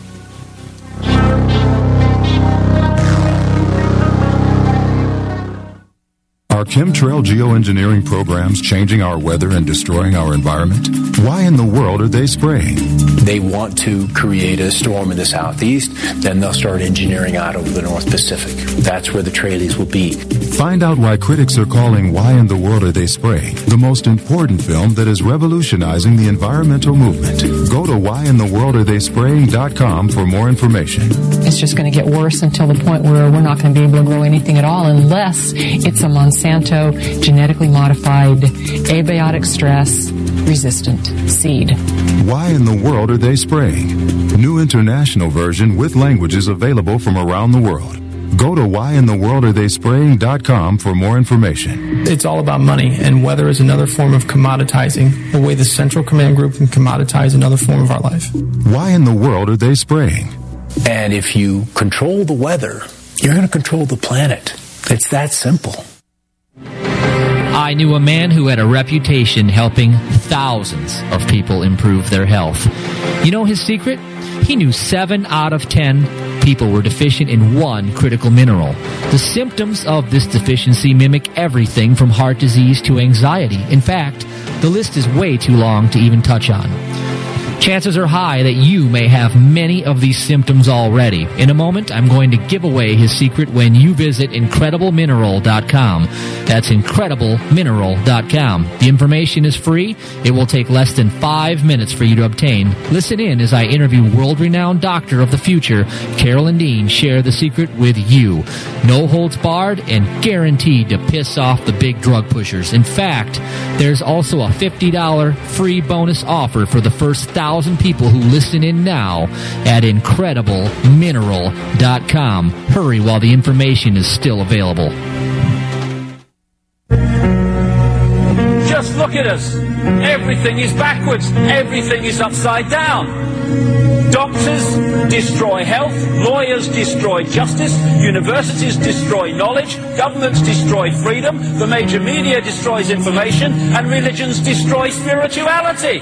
[SPEAKER 8] Are chemtrail geoengineering programs changing our weather and destroying our environment? Why in the world are they spraying?
[SPEAKER 9] They want to create a storm in the southeast, then they'll start engineering out over the North Pacific. That's where the trailies will be.
[SPEAKER 8] Find out why critics are calling Why in the World Are They Spraying the most important film that is revolutionizing the environmental movement. Go to whyintheworldaretheyspraying.com for more information.
[SPEAKER 10] It's just going to get worse until the point where we're not going to be able to grow anything at all unless it's a Monsanto genetically modified abiotic stress resistant seed.
[SPEAKER 8] Why in the World Are They Spraying? New international version with languages available from around the world. Go to whyintheworldaretheyspraying.com for more information.
[SPEAKER 11] It's all about money, and weather is another form of commoditizing, the way the Central Command Group can commoditize another form of our life.
[SPEAKER 8] Why in the world are they spraying?
[SPEAKER 9] And if you control the weather, you're going to control the planet. It's that simple.
[SPEAKER 12] I knew a man who had a reputation helping thousands of people improve their health. You know his secret? He knew 7 out of 10 people were deficient in one critical mineral. The symptoms of this deficiency mimic everything from heart disease to anxiety. In fact, the list is way too long to even touch on. Chances are high that you may have many of these symptoms already. In a moment, I'm going to give away his secret when you visit IncredibleMineral.com. That's IncredibleMineral.com. The information is free. It will take less than 5 minutes for you to obtain. Listen in as I interview world-renowned doctor of the future, Carolyn Dean, share the secret with you. No holds barred and guaranteed to piss off the big drug pushers. In fact, there's also a $50 free bonus offer for the first 1,000 people who listen in now at IncredibleMineral.com. Hurry while the information is still available.
[SPEAKER 13] Just look at us. Everything is backwards. Everything is upside down. Doctors destroy health, lawyers destroy justice, universities destroy knowledge, governments destroy freedom, the major media destroys information, and religions destroy spirituality.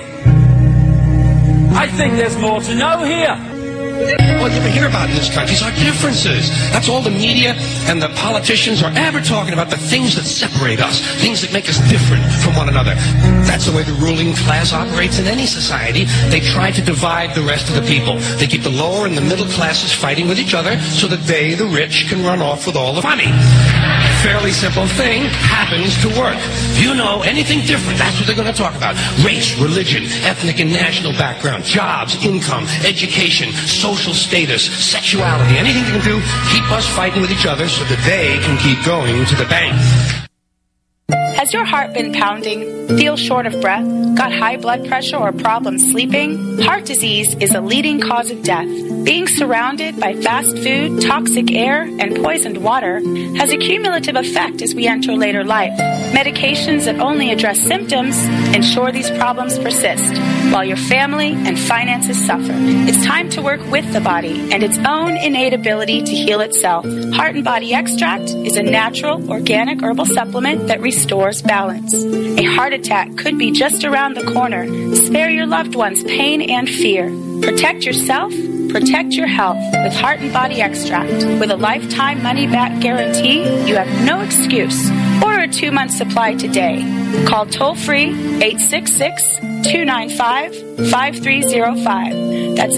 [SPEAKER 13] I think there's more to know here.
[SPEAKER 14] All you ever hear about in this country is our differences. That's all the media and the politicians are ever talking about, the things that separate us, things that make us different from one another. That's the way the ruling class operates in any society. They try to divide the rest of the people. They keep the lower and the middle classes fighting with each other so that they, the rich, can run off with all the money. Fairly simple thing happens to work. If you know anything different, that's what they're going to talk about. Race, religion, ethnic and national background, jobs, income, education, social status, sexuality, anything they can do, keep us fighting with each other so that they can keep going to the bank.
[SPEAKER 15] Has your heart been pounding? Feel short of breath? Got high blood pressure or problems sleeping? Heart disease is a leading cause of death. Being surrounded by fast food, toxic air, and poisoned water has a cumulative effect as we enter later life. Medications that only address symptoms ensure these problems persist, while your family and finances suffer. It's time to work with the body and its own innate ability to heal itself. Heart and Body Extract is a natural, organic herbal supplement that restores balance. A heart attack could be just around the corner. Spare your loved ones pain and fear. Protect yourself. Protect your health with Heart and Body Extract. With a lifetime money-back guarantee, you have no excuse. Order a 2-month supply today. Call toll-free 866-295-5305. That's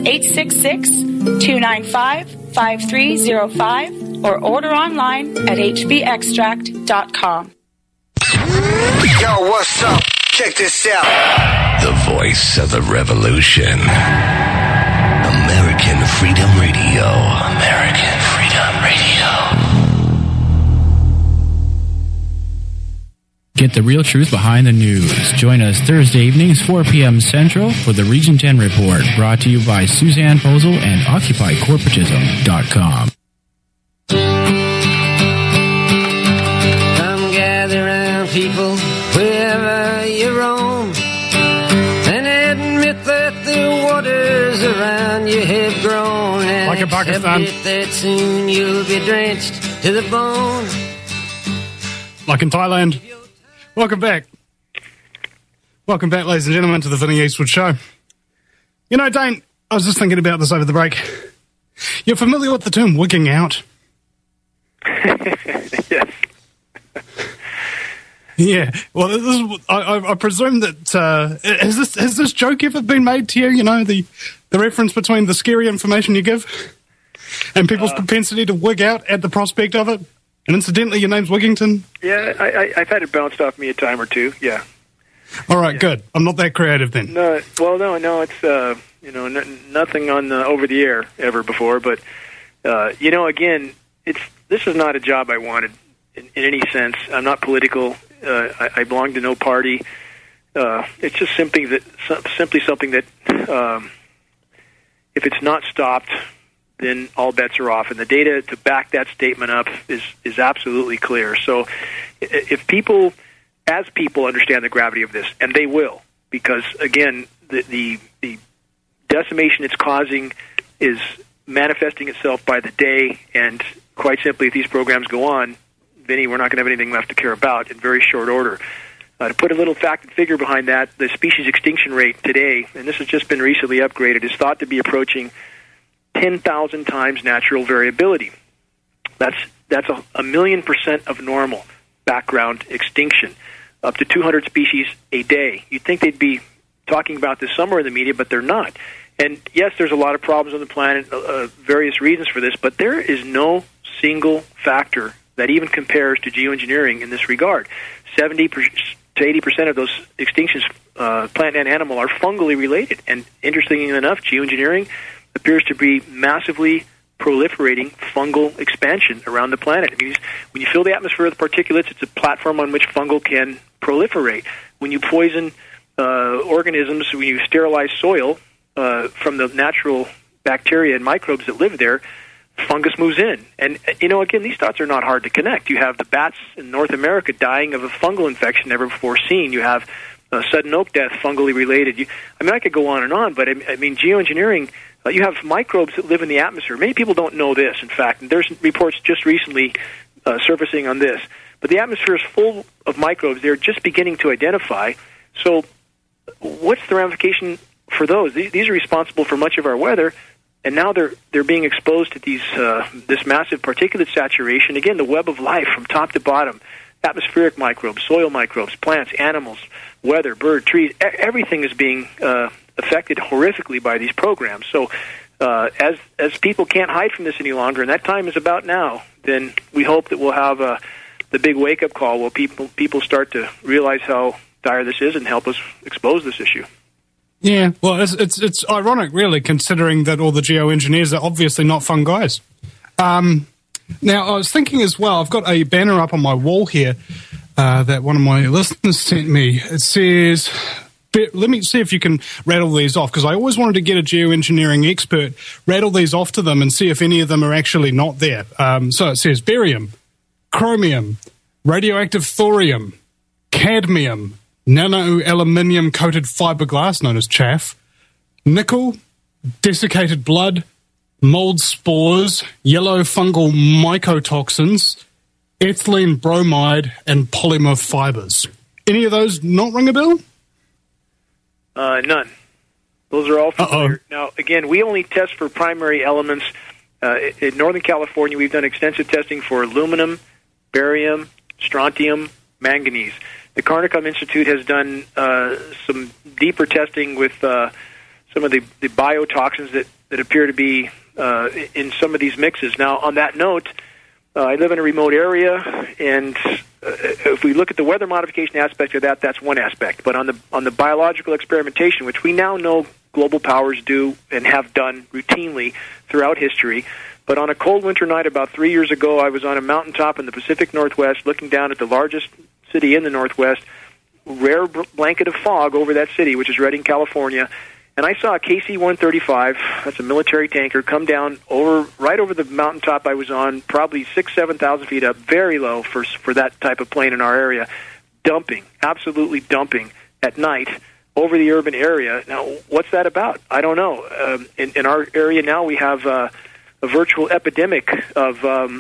[SPEAKER 15] 866-295-5305. Or order online at hbextract.com.
[SPEAKER 16] Yo, what's up? Check this out.
[SPEAKER 5] The voice of the revolution. American Freedom Radio. American Freedom Radio.
[SPEAKER 17] Get the real truth behind the news. Join us Thursday evenings, 4 p.m. Central for the Region 10 Report, brought to you by Suzanne Posel and OccupyCorporatism.com.
[SPEAKER 18] Come gather round, people, wherever you roam, and admit that the waters around you have grown. And
[SPEAKER 2] like in Pakistan.
[SPEAKER 18] that soon you'll be drenched to the bone.
[SPEAKER 2] Like in Thailand. Welcome back. Welcome back, ladies and gentlemen, to the Vinnie Eastwood Show. You know, Dane, I was just thinking about this over the break. You're familiar with the term wigging out?
[SPEAKER 3] Yes.
[SPEAKER 2] Yeah. Well, I presume that has this joke ever been made to you? You know, the reference between the scary information you give and people's propensity to wig out at the prospect of it. And incidentally, your name's Wigington.
[SPEAKER 3] Yeah, I've had it bounced off me a time or two. Yeah.
[SPEAKER 2] All right, good. I'm not that creative then.
[SPEAKER 3] No, well, no, it's nothing on over the air ever before. But again, this is not a job I wanted in any sense. I'm not political. I belong to no party. It's just simply something that if it's not stopped, then all bets are off. And the data to back that statement up is absolutely clear. So if people understand the gravity of this, and they will, because, again, the decimation it's causing is manifesting itself by the day, and quite simply, if these programs go on, Vinny, we're not going to have anything left to care about in very short order. To put a little fact and figure behind that, the species extinction rate today, and this has just been recently upgraded, is thought to be approaching 10,000 times natural variability. That's a million% of normal background extinction, up to 200 species a day. You'd think they'd be talking about this somewhere in the media, but they're not. And yes, there's a lot of problems on the planet, various reasons for this, but there is no single factor that even compares to geoengineering in this regard. 70 to 80% of those extinctions, plant and animal, are fungally related. And interestingly enough, geoengineering appears to be massively proliferating fungal expansion around the planet. It means when you fill the atmosphere with particulates, it's a platform on which fungal can proliferate. When you poison organisms, when you sterilize soil from the natural bacteria and microbes that live there, fungus moves in. And, again, these dots are not hard to connect. You have the bats in North America dying of a fungal infection never before seen. You have sudden oak death, fungally related. I could go on and on, but, geoengineering, you have microbes that live in the atmosphere. Many people don't know this, in fact, and there's reports just recently surfacing on this. But the atmosphere is full of microbes they're just beginning to identify. So what's the ramification for those? These are responsible for much of our weather, and now they're being exposed to this massive particulate saturation. Again, the web of life from top to bottom, atmospheric microbes, soil microbes, plants, animals, weather, bird, trees, everything is being affected horrifically by these programs. So as people can't hide from this any longer, and that time is about now, then we hope that we'll have the big wake-up call where people start to realize how dire this is and help us expose this issue.
[SPEAKER 2] Yeah, well, it's ironic, really, considering that all the geoengineers are obviously not fun guys. Now, I was thinking as well, I've got a banner up on my wall here that one of my listeners sent me. It says, let me see if you can rattle these off, because I always wanted to get a geoengineering expert, rattle these off to them and see if any of them are actually not there. So it says barium, chromium, radioactive thorium, cadmium, nano-aluminium-coated fiberglass, known as chaff, nickel, desiccated blood, mold spores, yellow fungal mycotoxins, ethylene bromide, and polymer fibers. Any of those not ring a bell?
[SPEAKER 3] None. Those are all familiar. Now, again, we only test for primary elements. In Northern California, we've done extensive testing for aluminum, barium, strontium, manganese. The Carnicom Institute has done some deeper testing with some of the biotoxins that appear to be in some of these mixes. Now, on that note, I live in a remote area, and if we look at the weather modification aspect of that, that's one aspect. But on the biological experimentation, which we now know global powers do and have done routinely throughout history, but on a cold winter night about 3 years ago, I was on a mountaintop in the Pacific Northwest looking down at the largest city in the Northwest, rare blanket of fog over that city, which is Redding, California, and I saw a KC-135, that's a military tanker, come down right over the mountaintop I was on, probably 7,000 feet up, very low for that type of plane in our area, absolutely dumping at night over the urban area. Now, what's that about? I don't know. In our area now, we have a virtual epidemic of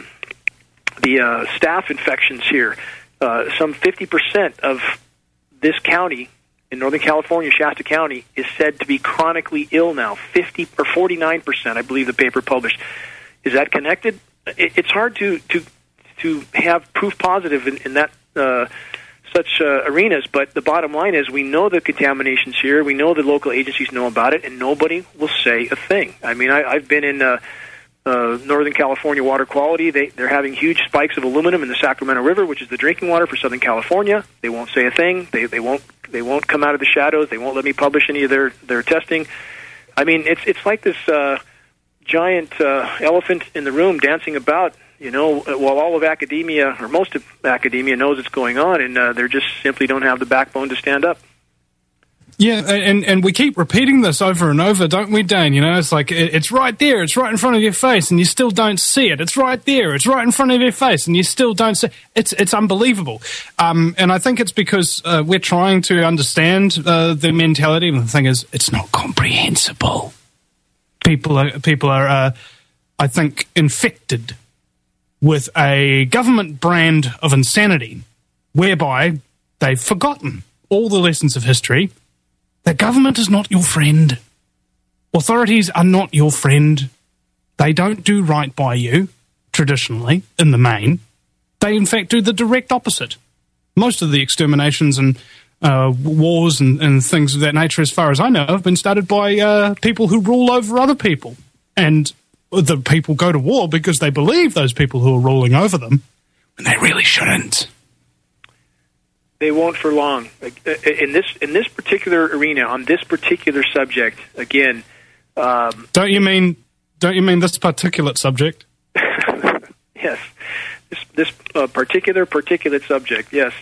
[SPEAKER 3] the staph infections here. Some 50% of this county in Northern California, Shasta County, is said to be chronically ill now. 50 or 49%, I believe the paper published. Is that connected? It's hard to have proof positive in that arenas. But the bottom line is, we know the contamination's here. We know the local agencies know about it, and nobody will say a thing. I mean, I've been in Northern California water quality. They're having huge spikes of aluminum in the Sacramento River, which is the drinking water for Southern California. They won't say a thing. They won't come out of the shadows. They won't let me publish any of their testing. I mean, it's like this giant elephant in the room dancing about, while all of academia, or most of academia, knows what's going on, and they just simply don't have the backbone to stand up.
[SPEAKER 2] Yeah, and we keep repeating this over and over, don't we, Dane? It's like, it's right there, it's right in front of your face, and you still don't see it. It's right there, it's right in front of your face, and you still don't see it. It's unbelievable. And I think it's because we're trying to understand the mentality, and the thing is, it's not comprehensible. People are I think, infected with a government brand of insanity, whereby they've forgotten all the lessons of history, that government is not your friend. Authorities are not your friend. They don't do right by you, traditionally, in the main. They, in fact, do the direct opposite. Most of the exterminations and wars and things of that nature, as far as I know, have been started by people who rule over other people. And the people go to war because they believe those people who are ruling over them, and they really shouldn't.
[SPEAKER 3] They won't for long. In this particular arena, on this particular subject, again.
[SPEAKER 2] Don't you mean this particulate subject?
[SPEAKER 3] Yes, this particulate subject. Yes.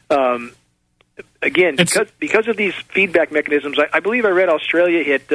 [SPEAKER 3] Again, because of these feedback mechanisms, I believe I read Australia hit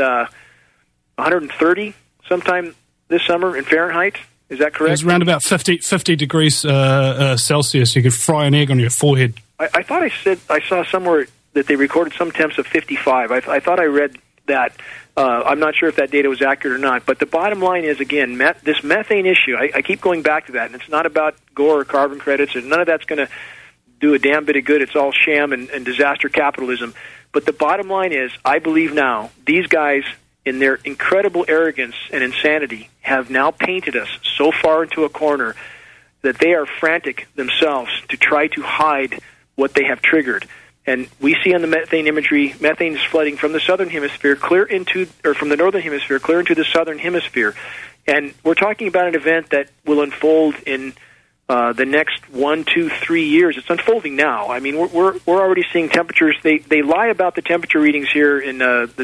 [SPEAKER 3] 130 sometime this summer in Fahrenheit. Is that correct?
[SPEAKER 2] It was around about 50 degrees Celsius. You could fry an egg on your forehead.
[SPEAKER 3] I thought I saw somewhere that they recorded some temps of 55. I thought I read that. I'm not sure if that data was accurate or not. But the bottom line is, again, this methane issue, I keep going back to that, and it's not about Gore or carbon credits, and none of that's going to do a damn bit of good. It's all sham and disaster capitalism. But the bottom line is, I believe now, these guys, in their incredible arrogance and insanity, have now painted us so far into a corner that they are frantic themselves to try to hide what they have triggered. And we see on the methane imagery, methane is flooding from the southern hemisphere from the northern hemisphere clear into the southern hemisphere. And we're talking about an event that will unfold in the next 1, 2, 3 years. It's unfolding now. I mean, we're already seeing temperatures. They lie about the temperature readings here in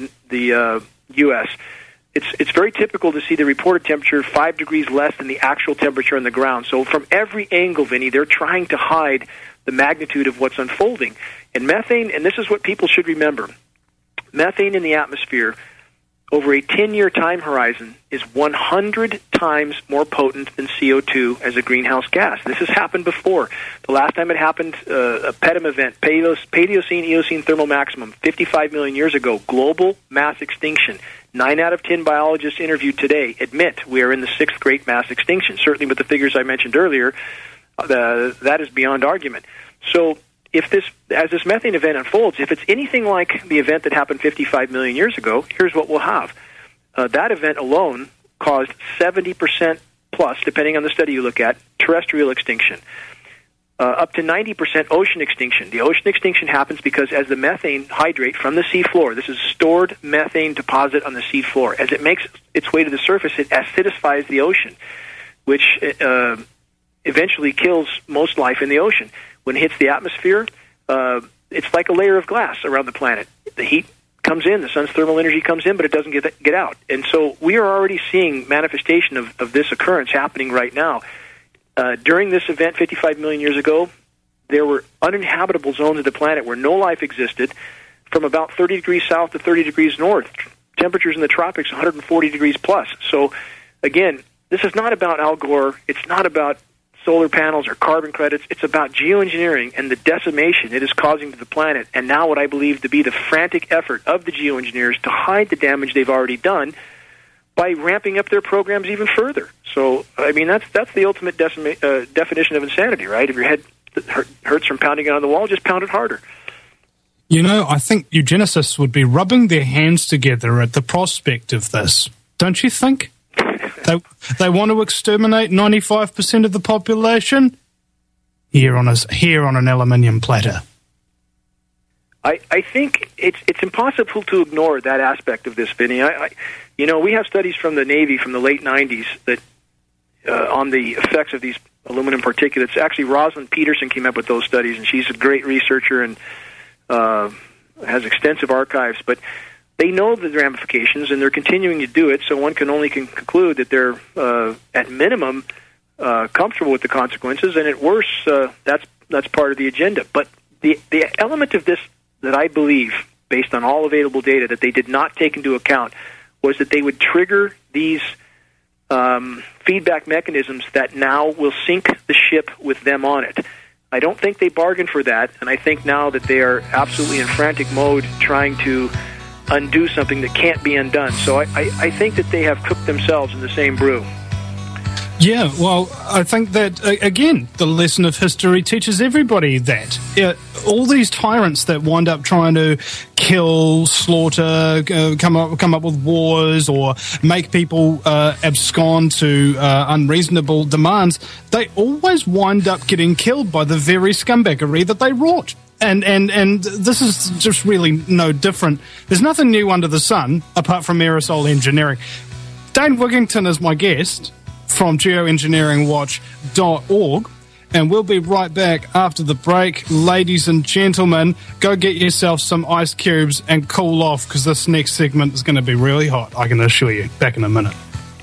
[SPEAKER 3] the U.S. It's very typical to see the reported temperature 5 degrees less than the actual temperature on the ground. So from every angle, Vinny, they're trying to hide the magnitude of what's unfolding. And methane, and this is what people should remember, methane in the atmosphere over a 10-year time horizon is 100 times more potent than CO2 as a greenhouse gas. This has happened before. The last time it happened, a PETM event, Paleocene-Eocene thermal maximum, 55 million years ago, global mass extinction. 9 out of 10 biologists interviewed today admit we are in the 6th great mass extinction. Certainly with the figures I mentioned earlier, that is beyond argument. So as this methane event unfolds, if it's anything like the event that happened 55 million years ago, here's what we'll have. That event alone caused 70% plus, depending on the study you look at, terrestrial extinction. Up to 90% ocean extinction. The ocean extinction happens because as the methane hydrate from the seafloor, this is stored methane deposit on the seafloor. As it makes its way to the surface, it acidifies the ocean, which eventually kills most life in the ocean. When it hits the atmosphere, it's like a layer of glass around the planet. The heat comes in, the sun's thermal energy comes in, but it doesn't get out. And so we are already seeing manifestation of this occurrence happening right now. During this event 55 million years ago, there were uninhabitable zones of the planet where no life existed, from about 30 degrees south to 30 degrees north. Temperatures in the tropics 140 degrees plus. So, again, this is not about Al Gore. It's not about solar panels or carbon credits. It's about geoengineering and the decimation it is causing to the planet, and now what I believe to be the frantic effort of the geoengineers to hide the damage they've already done by ramping up their programs even further. So, I mean, that's the ultimate definition of insanity, right? If your head hurts from pounding it on the wall, just pound it harder.
[SPEAKER 2] You know, I think eugenicists would be rubbing their hands together at the prospect of this. Don't you think? They want to exterminate 95% of the population? Here on an aluminium platter.
[SPEAKER 3] I think it's impossible to ignore that aspect of this, Vinny. We have studies from the Navy from the late 90s that on the effects of these aluminum particulates. Actually, Rosalind Peterson came up with those studies, and she's a great researcher and has extensive archives. But they know the ramifications, and they're continuing to do it, so one can only conclude that they're, at minimum, comfortable with the consequences, and at worst, that's part of the agenda. But the element of this that I believe, based on all available data, that they did not take into account was that they would trigger these feedback mechanisms that now will sink the ship with them on it. I don't think they bargained for that, and I think now that they are absolutely in frantic mode trying to undo something that can't be undone. So I think that they have cooked themselves in the same brew.
[SPEAKER 2] Yeah, well, I think that, again, the lesson of history teaches everybody that. All these tyrants that wind up trying to kill, slaughter, come up with wars, or make people abscond to unreasonable demands, they always wind up getting killed by the very scumbaggery that they wrought. And this is just really no different. There's nothing new under the sun, apart from aerosol engineering. Dane Wigington is my guest from geoengineeringwatch.org, and we'll be right back after the break. Ladies and gentlemen, go get yourself some ice cubes and cool off, because this next segment is going to be really hot, I can assure you. Back in a minute.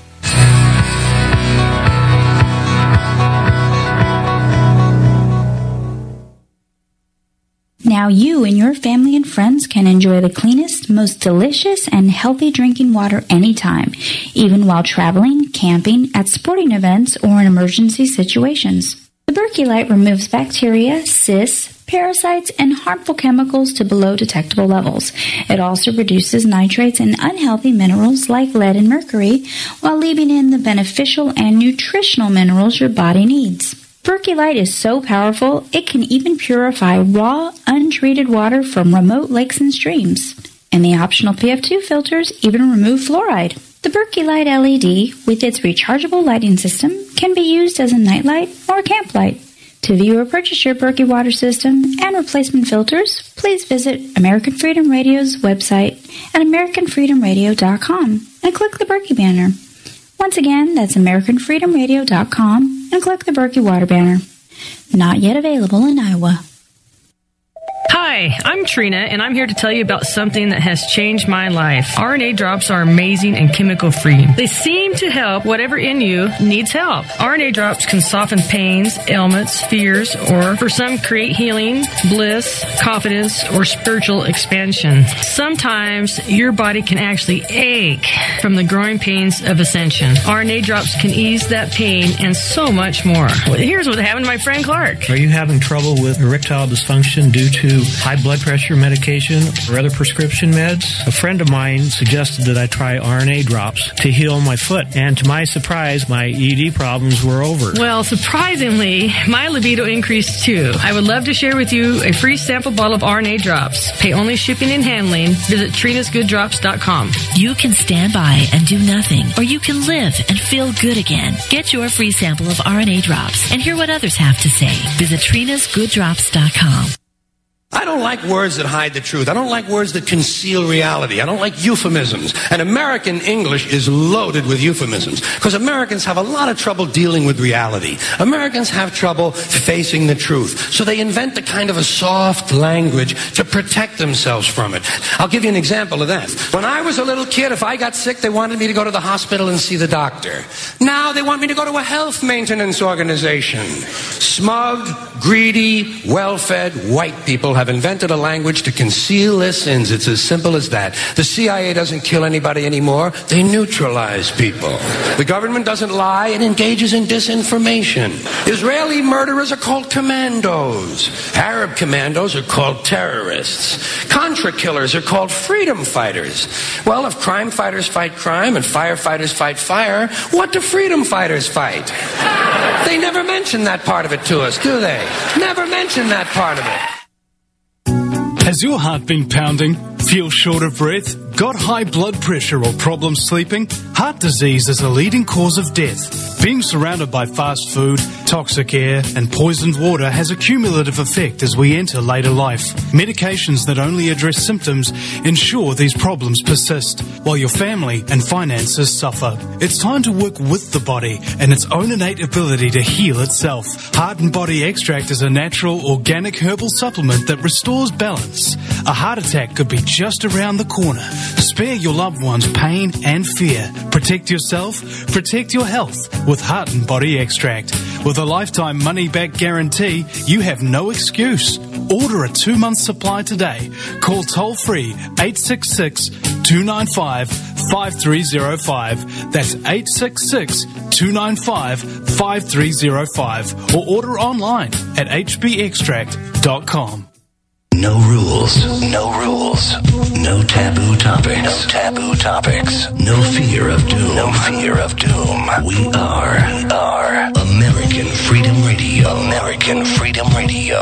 [SPEAKER 19] Now you and your family and friends can enjoy the cleanest, most delicious, and healthy drinking water anytime, even while traveling, camping, at sporting events, or in emergency situations. The Berkey Light removes bacteria, cysts, parasites, and harmful chemicals to below detectable levels. It also reduces nitrates and unhealthy minerals like lead and mercury, while leaving in the beneficial and nutritional minerals your body needs. Berkey Light is so powerful, it can even purify raw, untreated water from remote lakes and streams. And the optional PF2 filters even remove fluoride. The Berkey Light LED, with its rechargeable lighting system, can be used as a nightlight or camp light. To view or purchase your Berkey water system and replacement filters, please visit American Freedom Radio's website at AmericanFreedomRadio.com and click the Berkey banner. Once again, that's AmericanFreedomRadio.com and click the Berkey water banner. Not yet available in Iowa.
[SPEAKER 4] Hi, I'm Trina, and I'm here to tell you about something that has changed my life. RNA drops are amazing and chemical-free. They seem to help whatever in you needs help. RNA drops can soften pains, ailments, fears, or for some create healing, bliss, confidence, or spiritual expansion. Sometimes your body can actually ache from the growing pains of ascension. RNA drops can ease that pain and so much more. Here's what happened to my friend Clark.
[SPEAKER 20] Are you having trouble with erectile dysfunction due to high blood pressure medication or other prescription meds? A friend of mine suggested that I try RNA drops to heal my foot, and to my surprise, my ED problems were over.
[SPEAKER 4] Well, surprisingly, my libido increased too. I would love to share with you a free sample bottle of RNA drops. Pay only shipping and handling. Visit TrinasGoodDrops.com.
[SPEAKER 21] You can stand by and do nothing, or you can live and feel good again. Get your free sample of RNA drops and hear what others have to say. Visit TrinasGoodDrops.com.
[SPEAKER 14] I don't like words that hide the truth. I don't like words that conceal reality. I don't like euphemisms. And American English is loaded with euphemisms because Americans have a lot of trouble dealing with reality. Americans have trouble facing the truth. So they invent a kind of a soft language to protect themselves from it. I'll give you an example of that. When I was a little kid, if I got sick, they wanted me to go to the hospital and see the doctor. Now they want me to go to a health maintenance organization. Smug, greedy, well-fed white people have invented a language to conceal their sins. It's as simple as that. The CIA doesn't kill anybody anymore. They neutralize people. The government doesn't lie. It engages in disinformation. Israeli murderers are called commandos. Arab commandos are called terrorists. Contra killers are called freedom fighters. Well, if crime fighters fight crime and firefighters fight fire, what do freedom fighters fight? They never mention that part of it to us, do they? Never mention that part of it.
[SPEAKER 2] Has your heart been pounding? Feel short of breath? Got high blood pressure or problems sleeping? Heart disease is a leading cause of death. Being surrounded by fast food, toxic air, and poisoned water has a cumulative effect as we enter later life. Medications that only address symptoms ensure these problems persist, while your family and finances suffer. It's time to work with the body and its own innate ability to heal itself. Heart and Body Extract is a natural, organic herbal supplement that restores balance. A heart attack could be just around the corner. Spare your loved ones pain and fear. Protect yourself, protect your health with Heart and Body Extract. With a lifetime money-back guarantee, you have no excuse. Order a 2-month supply today. Call toll-free 866-295-5305. That's 866-295-5305. Or order online at hbextract.com.
[SPEAKER 5] No rules, no rules, no taboo topics, no taboo topics, no fear of doom, no fear of doom. We are American Freedom Radio, American Freedom Radio.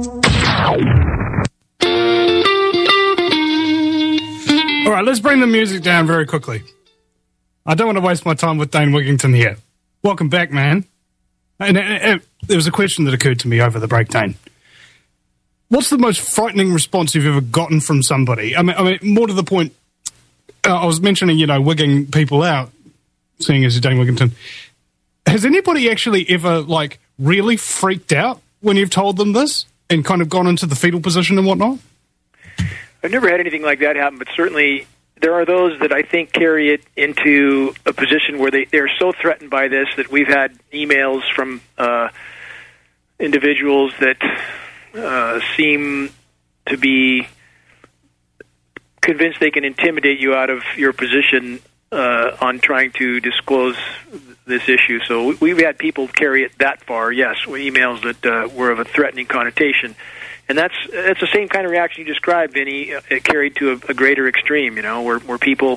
[SPEAKER 2] All right, let's bring the music down very quickly. I don't want to waste my time with Dane Wigington here. Welcome back, man. And there was a question that occurred to me over the break, Dane. What's the most frightening response you've ever gotten from somebody? I mean, more to the point, I was mentioning, wigging people out, seeing as Dane Wigington. Has anybody actually ever, really freaked out when you've told them this and kind of gone into the fetal position and whatnot?
[SPEAKER 3] I've never had anything like that happen, but certainly there are those that I think carry it into a position where they're so threatened by this that we've had emails from individuals that seem to be convinced they can intimidate you out of your position on trying to disclose this issue. So we've had people carry it that far, yes, with emails that were of a threatening connotation. And that's the same kind of reaction you described, Vinny, carried to a greater extreme, where people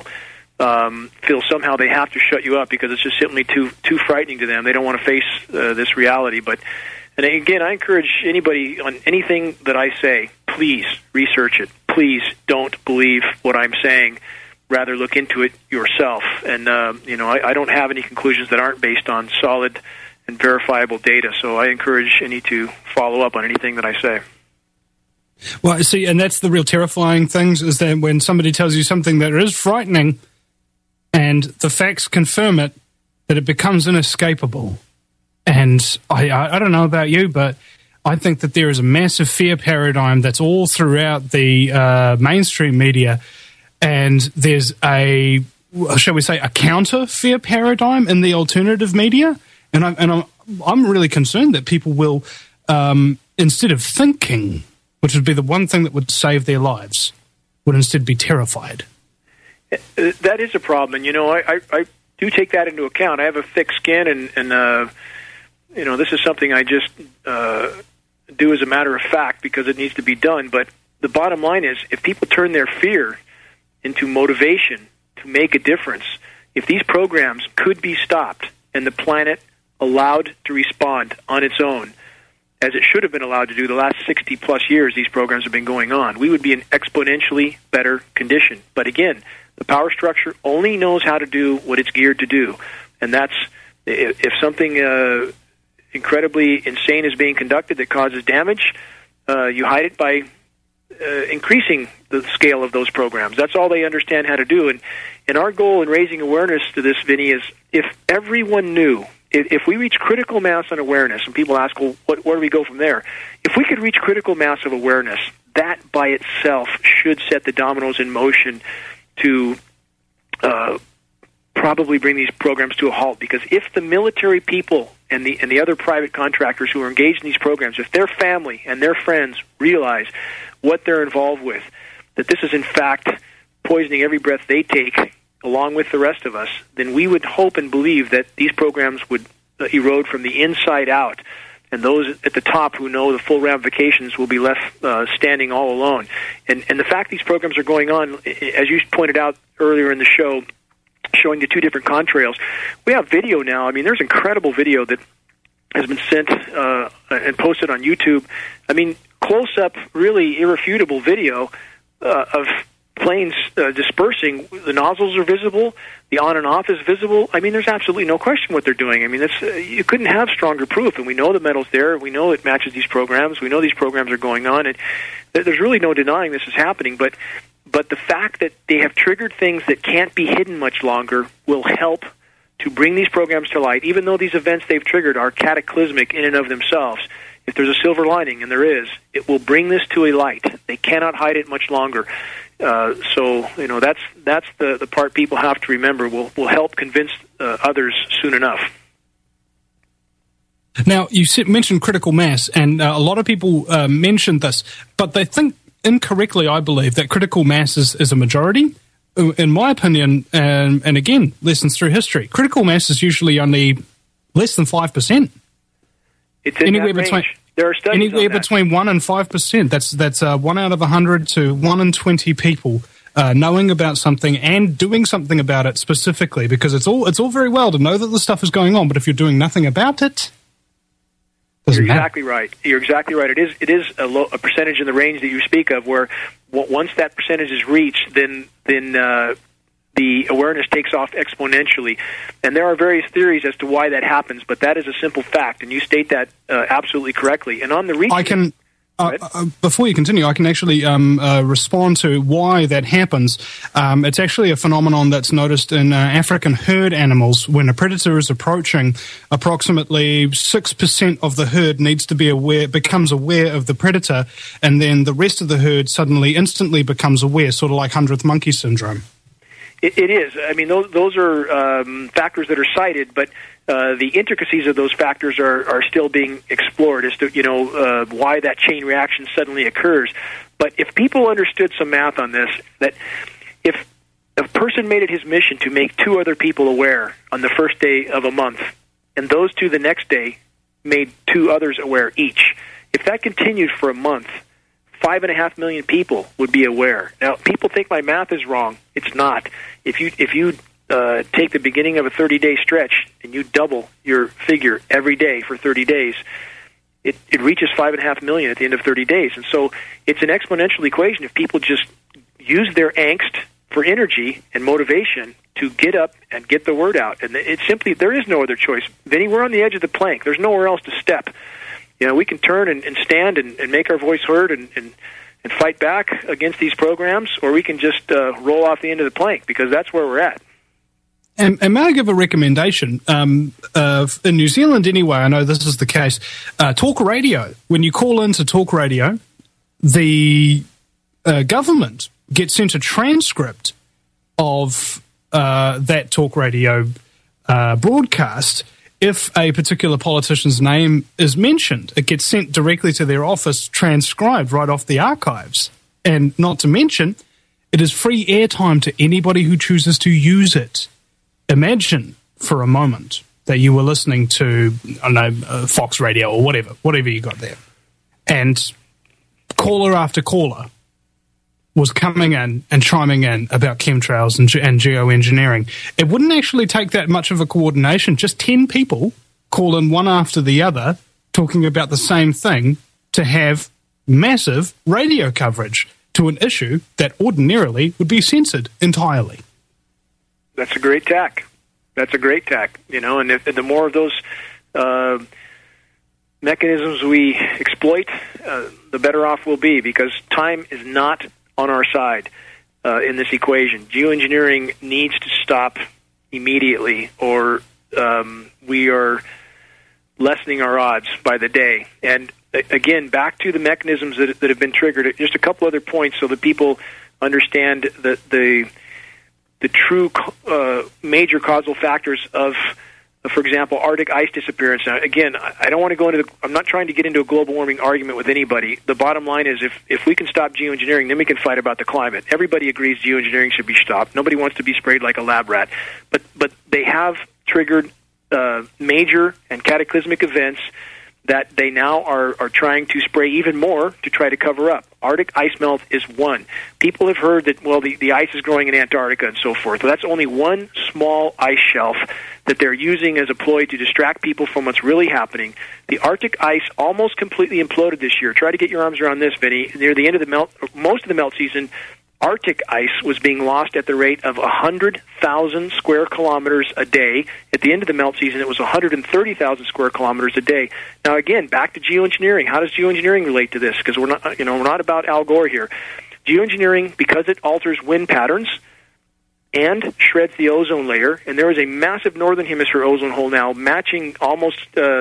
[SPEAKER 3] feel somehow they have to shut you up because it's just simply too frightening to them. They don't want to face this reality. And again, I encourage anybody on anything that I say, please research it. Please don't believe what I'm saying. Rather, look into it yourself. And, I don't have any conclusions that aren't based on solid and verifiable data. So I encourage any to follow up on anything that I say.
[SPEAKER 2] Well, see, and that's the real terrifying things is that when somebody tells you something that is frightening and the facts confirm it, that it becomes inescapable. And I don't know about you, but I think that there is a massive fear paradigm that's all throughout the mainstream media, and there's a counter fear paradigm in the alternative media. And I'm really concerned that people will, instead of thinking, which would be the one thing that would save their lives, would instead be terrified.
[SPEAKER 3] That is a problem, and I do take that into account. I have a thick skin, and this is something I just do as a matter of fact because it needs to be done. But the bottom line is, if people turn their fear into motivation to make a difference, if these programs could be stopped and the planet allowed to respond on its own, as it should have been allowed to do the last 60-plus years these programs have been going on, we would be in exponentially better condition. But again, the power structure only knows how to do what it's geared to do. And that's, if something incredibly insane is being conducted that causes damage, you hide it by increasing the scale of those programs. That's all they understand how to do. And our goal in raising awareness to this, Vinny, is if everyone knew, if we reach critical mass on awareness, and people ask, well, where do we go from there? If we could reach critical mass of awareness, that by itself should set the dominoes in motion to probably bring these programs to a halt. Because if the military people and the other private contractors who are engaged in these programs, if their family and their friends realize what they're involved with, that this is in fact poisoning every breath they take, along with the rest of us, then we would hope and believe that these programs would erode from the inside out, and those at the top who know the full ramifications will be left standing all alone. And the fact these programs are going on, as you pointed out earlier in the show, showing the two different contrails, we have video now. I mean, there's incredible video that has been sent and posted on YouTube. I mean, close-up, really irrefutable video of planes dispersing, the nozzles are visible, the on and off is visible. I mean, there's absolutely no question what they're doing. I mean, you couldn't have stronger proof, and we know the metal's there. We know it matches these programs. We know these programs are going on, and there's really no denying this is happening. But the fact that they have triggered things that can't be hidden much longer will help to bring these programs to light, even though these events they've triggered are cataclysmic in and of themselves. If there's a silver lining, and there is, it will bring this to a light. They cannot hide it much longer. So, that's the part people have to remember. Will help convince others soon enough.
[SPEAKER 2] Now, you mentioned critical mass, and a lot of people mentioned this, but they think incorrectly, I believe, that critical mass is a majority. In my opinion, and again, lessons through history, critical mass is usually only less than 5%.
[SPEAKER 3] It's in anywhere that range. There are studies
[SPEAKER 2] anywhere between 1 and 5%. That's 1 out of 100 to 1 in 20 people knowing about something and doing something about it specifically. Because it's all very well to know that the stuff is going on, but if you're doing nothing about it,
[SPEAKER 3] you're exactly right. You're exactly right. It is a percentage in the range that you speak of, where once that percentage is reached, then the awareness takes off exponentially. And there are various theories as to why that happens, but that is a simple fact, and you state that absolutely correctly. And on the reach,
[SPEAKER 2] I can, before you continue, I can actually respond to why that happens. It's actually a phenomenon that's noticed in African herd animals. When a predator is approaching, approximately 6% of the herd becomes aware of the predator, and then the rest of the herd suddenly instantly becomes aware, sort of like 100th monkey syndrome.
[SPEAKER 3] It is. I mean, those are factors that are cited, but the intricacies of those factors are still being explored as to why that chain reaction suddenly occurs. But if people understood some math on this, that if a person made it his mission to make 2 other people aware on the first day of a month, and those 2 the next day made 2 others aware each, if that continued for a month, 5.5 million people would be aware. Now, people think my math is wrong. It's not. If you take the beginning of a 30-day stretch and you double your figure every day for 30 days, it reaches 5.5 million at the end of 30 days. And so it's an exponential equation. If people just use their angst for energy and motivation to get up and get the word out, and it's simply, there is no other choice. Vinny, we're on the edge of the plank. There's nowhere else to step. We can turn and stand and make our voice heard and fight back against these programs, or we can just roll off the end of the plank, because that's where we're at.
[SPEAKER 2] And may I give a recommendation? In New Zealand anyway, I know this is the case, talk radio. When you call into talk radio, the government gets sent a transcript of that talk radio broadcast. If a particular politician's name is mentioned, it gets sent directly to their office, transcribed right off the archives. And not to mention, it is free airtime to anybody who chooses to use it. Imagine for a moment that you were listening to, Fox Radio or whatever you got there, and caller after caller was coming in and chiming in about chemtrails and geoengineering. It wouldn't actually take that much of a coordination. Just 10 people call in one after the other talking about the same thing to have massive radio coverage to an issue that ordinarily would be censored entirely.
[SPEAKER 3] That's a great tack. And the more of those mechanisms we exploit, the better off we'll be, because time is not on our side in this equation. Geoengineering needs to stop immediately, or we are lessening our odds by the day. And again, back to the mechanisms that have been triggered, just a couple other points so that people understand the true major causal factors of, for example, Arctic ice disappearance. Now, again, I don't want to go into I'm not trying to get into a global warming argument with anybody. The bottom line is if we can stop geoengineering, then we can fight about the climate. Everybody agrees geoengineering should be stopped. Nobody wants to be sprayed like a lab rat. But they have triggered major and cataclysmic events that they now are trying to spray even more to try to cover up. Arctic ice melt is one. People have heard that, the ice is growing in Antarctica and so forth. So that's only one small ice shelf that they're using as a ploy to distract people from what's really happening. The Arctic ice almost completely imploded this year. Try to get your arms around this, Vinny. Near the end of most of the melt season, Arctic ice was being lost at the rate of 100,000 square kilometers a day. At the end of the melt season, it was 130,000 square kilometers a day. Now, again, back to geoengineering. How does geoengineering relate to this? Because we're not about Al Gore here. Geoengineering, because it alters wind patterns and shreds the ozone layer, and there is a massive northern hemisphere ozone hole now matching almost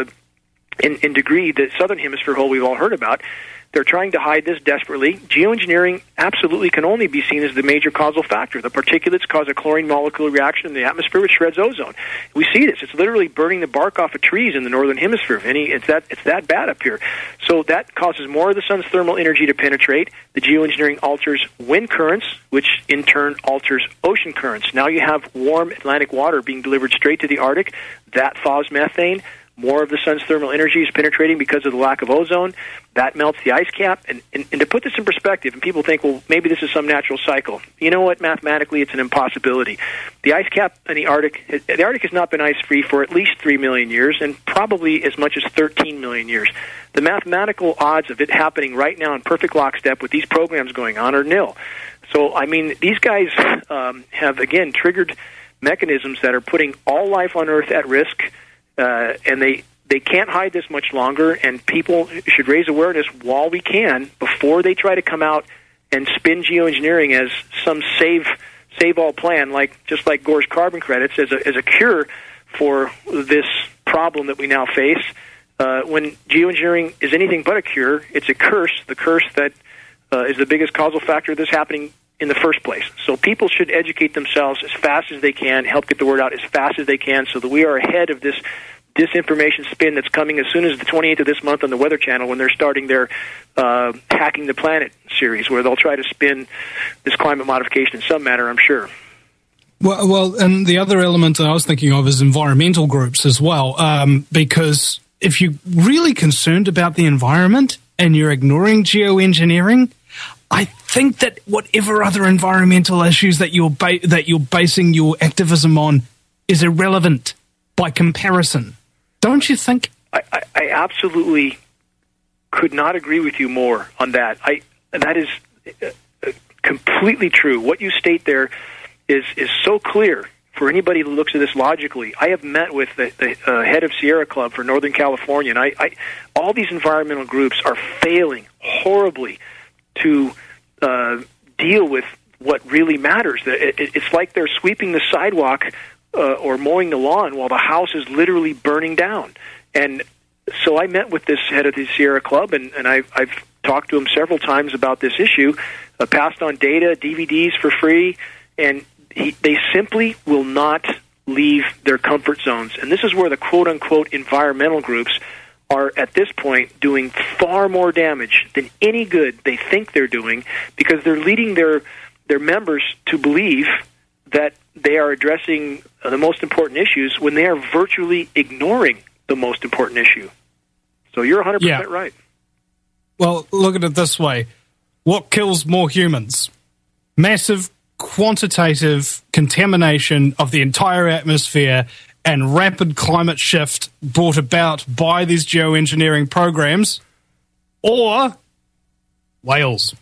[SPEAKER 3] in degree the southern hemisphere hole we've all heard about. They're trying to hide this desperately. Geoengineering absolutely can only be seen as the major causal factor. The particulates cause a chlorine molecule reaction in the atmosphere which shreds ozone. We see this. It's literally burning the bark off of trees in the northern hemisphere. It's that bad up here. So that causes more of the sun's thermal energy to penetrate. The geoengineering alters wind currents, which in turn alters ocean currents. Now you have warm Atlantic water being delivered straight to the Arctic. That thaws methane. More of the sun's thermal energy is penetrating because of the lack of ozone. That melts the ice cap. And to put this in perspective, and people think, well, maybe this is some natural cycle. You know what? Mathematically, it's an impossibility. The ice cap in the Arctic has not been ice-free for at least 3 million years and probably as much as 13 million years. The mathematical odds of it happening right now in perfect lockstep with these programs going on are nil. So, I mean, these guys have, again, triggered mechanisms that are putting all life on Earth at risk. And they can't hide this much longer, and people should raise awareness while we can before they try to come out and spin geoengineering as some save all plan, just like Gore's carbon credits as a cure for this problem that we now face. When geoengineering is anything but a cure, it's a curse. The curse that is the biggest causal factor of this happening in the first place. So people should educate themselves as fast as they can, help get the word out as fast as they can so that we are ahead of this disinformation spin that's coming as soon as the 28th of this month on the Weather Channel when they're starting their Hacking the Planet series, where they'll try to spin this climate modification in some manner, I'm sure.
[SPEAKER 2] Well, and the other element I was thinking of is environmental groups as well, because if you're really concerned about the environment and you're ignoring geoengineering, I think that whatever other environmental issues that you're basing your activism on is irrelevant by comparison. Don't you think?
[SPEAKER 3] I absolutely could not agree with you more on that. That is completely true. What you state there is so clear for anybody who looks at this logically. I have met with the head of Sierra Club for Northern California, and all these environmental groups are failing horribly to deal with what really matters. It's like they're sweeping the sidewalk or mowing the lawn while the house is literally burning down. And so I met with this head of the Sierra Club, and I've talked to him several times about this issue, passed on data, DVDs for free, and they simply will not leave their comfort zones. And this is where the quote-unquote environmental groups are at this point doing far more damage than any good they think they're doing, because they're leading their members to believe that they are addressing the most important issues when they are virtually ignoring the most important issue. So you're 100% right.
[SPEAKER 2] Well, look at it this way. What kills more humans? Massive quantitative contamination of the entire atmosphere and rapid climate shift brought about by these geoengineering programs, or whales?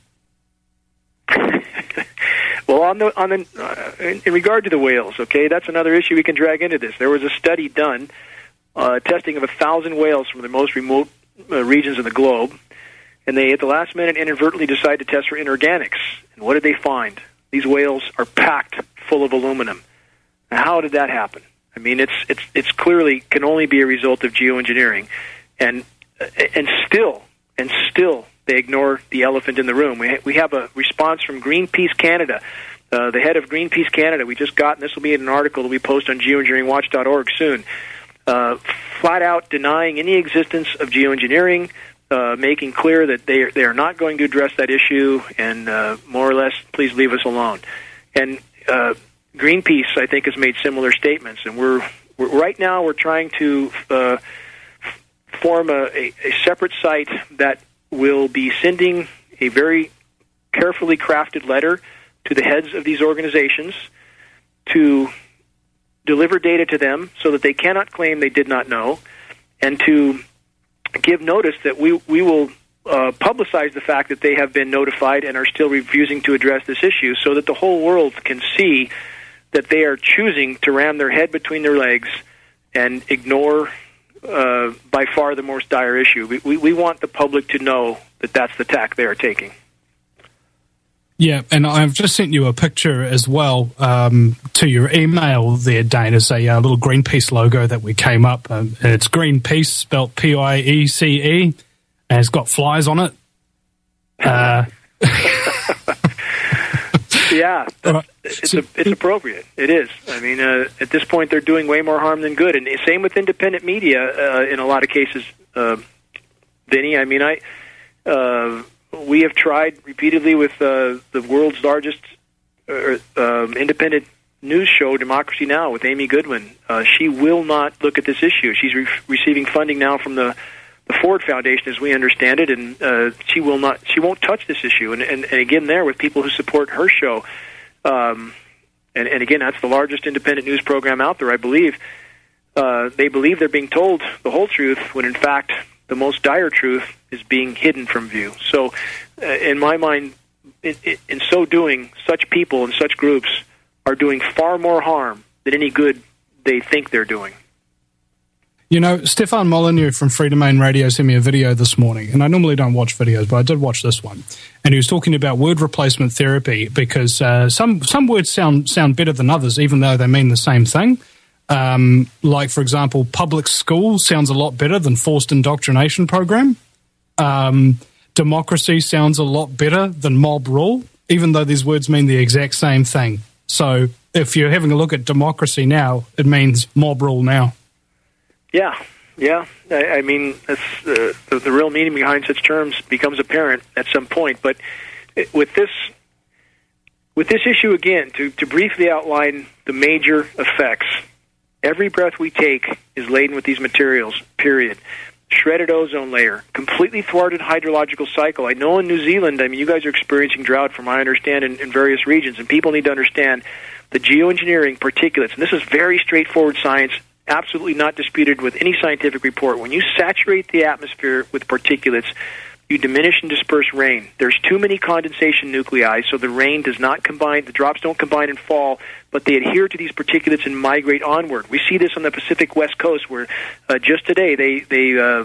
[SPEAKER 3] Well, in regard to the whales, okay, that's another issue we can drag into this. There was a study done, testing of 1,000 whales from the most remote regions of the globe, and they, at the last minute, inadvertently decided to test for inorganics. And what did they find? These whales are packed full of aluminum. Now, how did that happen? I mean, it's clearly can only be a result of geoengineering, and still they ignore the elephant in the room. We have a response from Greenpeace Canada, the head of Greenpeace Canada. We just got, and this will be in an article that we post on geoengineeringwatch.org soon, flat out denying any existence of geoengineering, making clear that they are not going to address that issue, and more or less, please leave us alone. And Greenpeace, I think, has made similar statements, and we're right now we're trying to form a separate site that will be sending a very carefully crafted letter to the heads of these organizations to deliver data to them so that they cannot claim they did not know, and to give notice that we will publicize the fact that they have been notified and are still refusing to address this issue, so that the whole world can see that they are choosing to ram their head between their legs and ignore by far the most dire issue. We want the public to know that that's the tack they are taking.
[SPEAKER 2] Yeah, and I've just sent you a picture as well to your email there, Dane. It's a little Greenpeace logo that we came up. It's Greenpeace, spelt P-I-E-C-E, and it's got flies on it.
[SPEAKER 3] Yeah, it's appropriate. It is. I mean, at this point, they're doing way more harm than good. And same with independent media in a lot of cases, Vinny. I mean, we have tried repeatedly with the world's largest independent news show, Democracy Now!, with Amy Goodwin. She will not look at this issue. She's receiving funding now from the Ford Foundation, as we understand it, and she won't touch this issue. And again, there with people who support her show, and again, that's the largest independent news program out there, I believe. They believe they're being told the whole truth, when in fact the most dire truth is being hidden from view. So, in my mind, in so doing, such people and such groups are doing far more harm than any good they think they're doing.
[SPEAKER 2] You know, Stefan Molyneux from Freedomain Radio sent me a video this morning, and I normally don't watch videos, but I did watch this one. And he was talking about word replacement therapy, because some words sound better than others, even though they mean the same thing. Like, for example, public school sounds a lot better than forced indoctrination program. Democracy sounds a lot better than mob rule, even though these words mean the exact same thing. So if you're having a look at democracy now, it means mob rule now. Yeah. I mean, that's, the real meaning behind such terms becomes apparent at some point. But with this issue, again, to briefly outline the major effects, every breath we take is laden with these materials, period. Shredded ozone layer, completely thwarted hydrological cycle. I know in New Zealand, I mean, you guys are experiencing drought, from what I understand, in various regions, and people need to understand the geoengineering particulates. And this is very straightforward science, absolutely not disputed with any scientific report. When you saturate the atmosphere with particulates, you diminish and disperse rain. There's too many condensation nuclei, so the rain does not combine, the drops don't combine and fall, but they adhere to these particulates and migrate onward. We see this on the Pacific West Coast, where just today they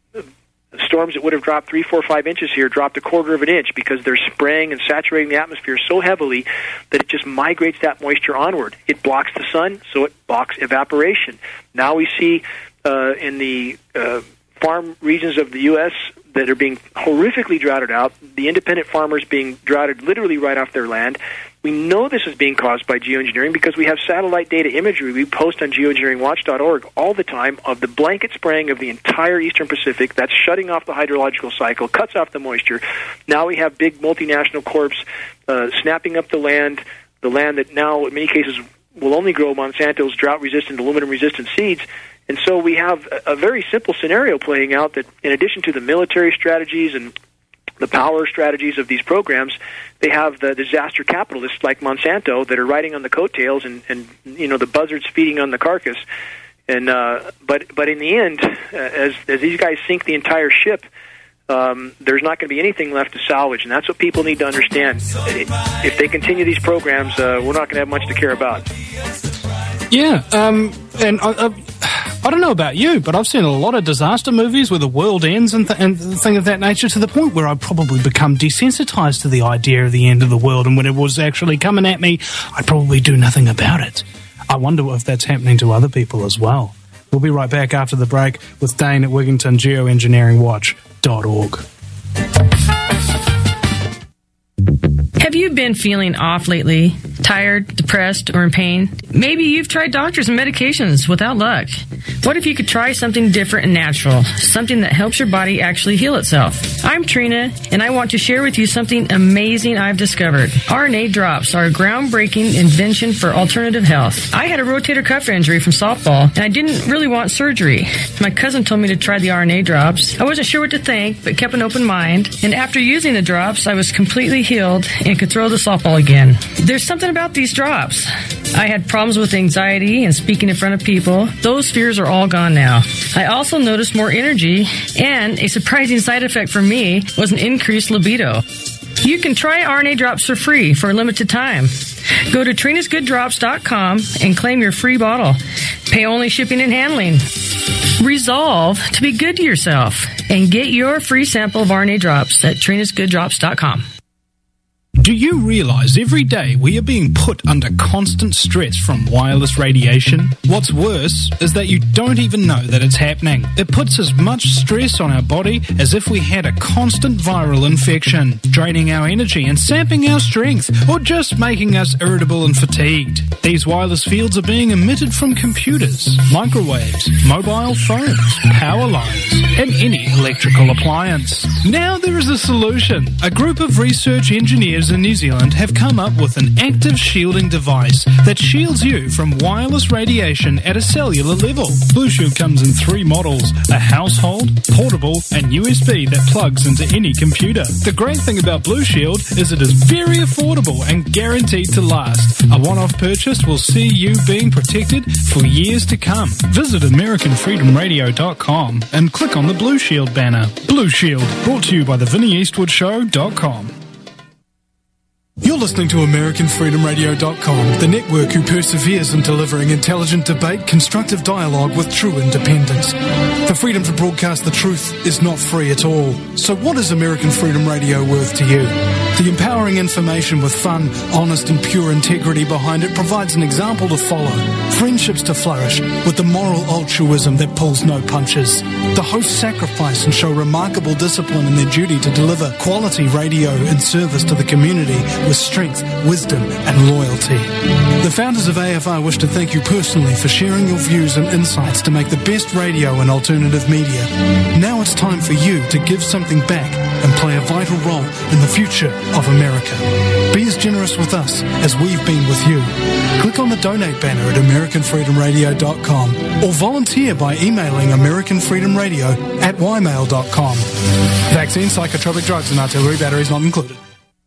[SPEAKER 2] storms that would have dropped 3, 4, 5 inches here dropped 1/4 of an inch, because they're spraying and saturating the atmosphere so heavily that it just migrates that moisture onward. It blocks the sun, so it blocks evaporation. Now we see in the farm regions of the U.S. that are being horrifically droughted out, the independent farmers being droughted literally right off their land. We know this is being caused by geoengineering because we have satellite data imagery we post on geoengineeringwatch.org all the time of the blanket spraying of the entire eastern Pacific. That's shutting off the hydrological cycle, cuts off the moisture. Now we have big multinational corps snapping up the land that now in many cases will only grow Monsanto's drought-resistant, aluminum-resistant seeds. And so we have a very simple scenario playing out that, in addition to the military strategies and the power strategies of these programs, they have the disaster capitalists like Monsanto that are riding on the coattails and you know, the buzzards feeding on the carcass. And but in the end, as these guys sink the entire ship, there's not going to be anything left to salvage, and that's what people need to understand. If they continue these programs, we're not going to have much to care about. Yeah, and I don't know about you, but I've seen a lot of disaster movies where the world ends and things of that nature, to the point where I've probably become desensitized to the idea of the end of the world, and when it was actually coming at me, I'd probably do nothing about it. I wonder if that's happening to other people as well. We'll be right back after the break with Dane at Wigginton geoengineeringwatch.org.
[SPEAKER 4] Have you been feeling off lately? Tired, depressed, or in pain? Maybe you've tried doctors and medications without luck. What if you could try something different and natural? Something that helps your body actually heal itself. I'm Trina, and I want to share with you something amazing I've discovered. RNA drops are a groundbreaking invention for alternative health. I had a rotator cuff injury from softball, and I didn't really want surgery. My cousin told me to try the RNA drops. I wasn't sure what to think, but kept an open mind. And after using the drops, I was completely healed and could throw the softball again. There's something about these drops. I had problems with anxiety and speaking in front of people. Those fears are all gone now. I also noticed more energy, and a surprising side effect for me was an increased libido. You can try RNA Drops for free for a limited time. Go to Trina'sGoodDrops.com and claim your free bottle. Pay only shipping and handling. Resolve to be good to yourself and get your free sample of RNA Drops at Trina'sGoodDrops.com.
[SPEAKER 2] Do you realize every day we are being put under constant stress from wireless radiation? What's worse is that you don't even know that it's happening. It puts as much stress on our body as if we had a constant viral infection, draining our energy and sapping our strength, or just making us irritable and fatigued. These wireless fields are being emitted from computers, microwaves, mobile phones, power lines, and any electrical appliance. Now there is a solution. A group of research engineers in New Zealand have come up with an active shielding device that shields you from wireless radiation at a cellular level. Blue Shield comes in 3 models, a household, portable, and USB that plugs into any computer. The great thing about Blue Shield is it is very affordable and guaranteed to last. A one-off purchase will see you being protected for years to come. Visit AmericanFreedomRadio.com and click on the Blue Shield banner. Blue Shield, brought to you by the VinnyEastwoodShow.com. You're listening to AmericanFreedomRadio.com, the network who perseveres in delivering intelligent debate, constructive dialogue with true independence. The freedom to broadcast the truth is not free at all. So what is American Freedom Radio worth to you? The empowering information with fun, honest and pure integrity behind it provides an example to follow, friendships to flourish, with the moral altruism that pulls no punches. The hosts sacrifice and show remarkable discipline in their duty to deliver quality radio in service to the community with strength, wisdom and loyalty. The founders of AFR wish to thank you personally for sharing your views and insights to make the best radio and alternative media. Now it's time for you to give something back and play a vital role in the future of America. Be as generous with us as we've been with you. Click on the donate banner at AmericanFreedomRadio.com or volunteer by emailing AmericanFreedomRadio@ymail.com. Vaccine, psychotropic drugs and artillery batteries not included.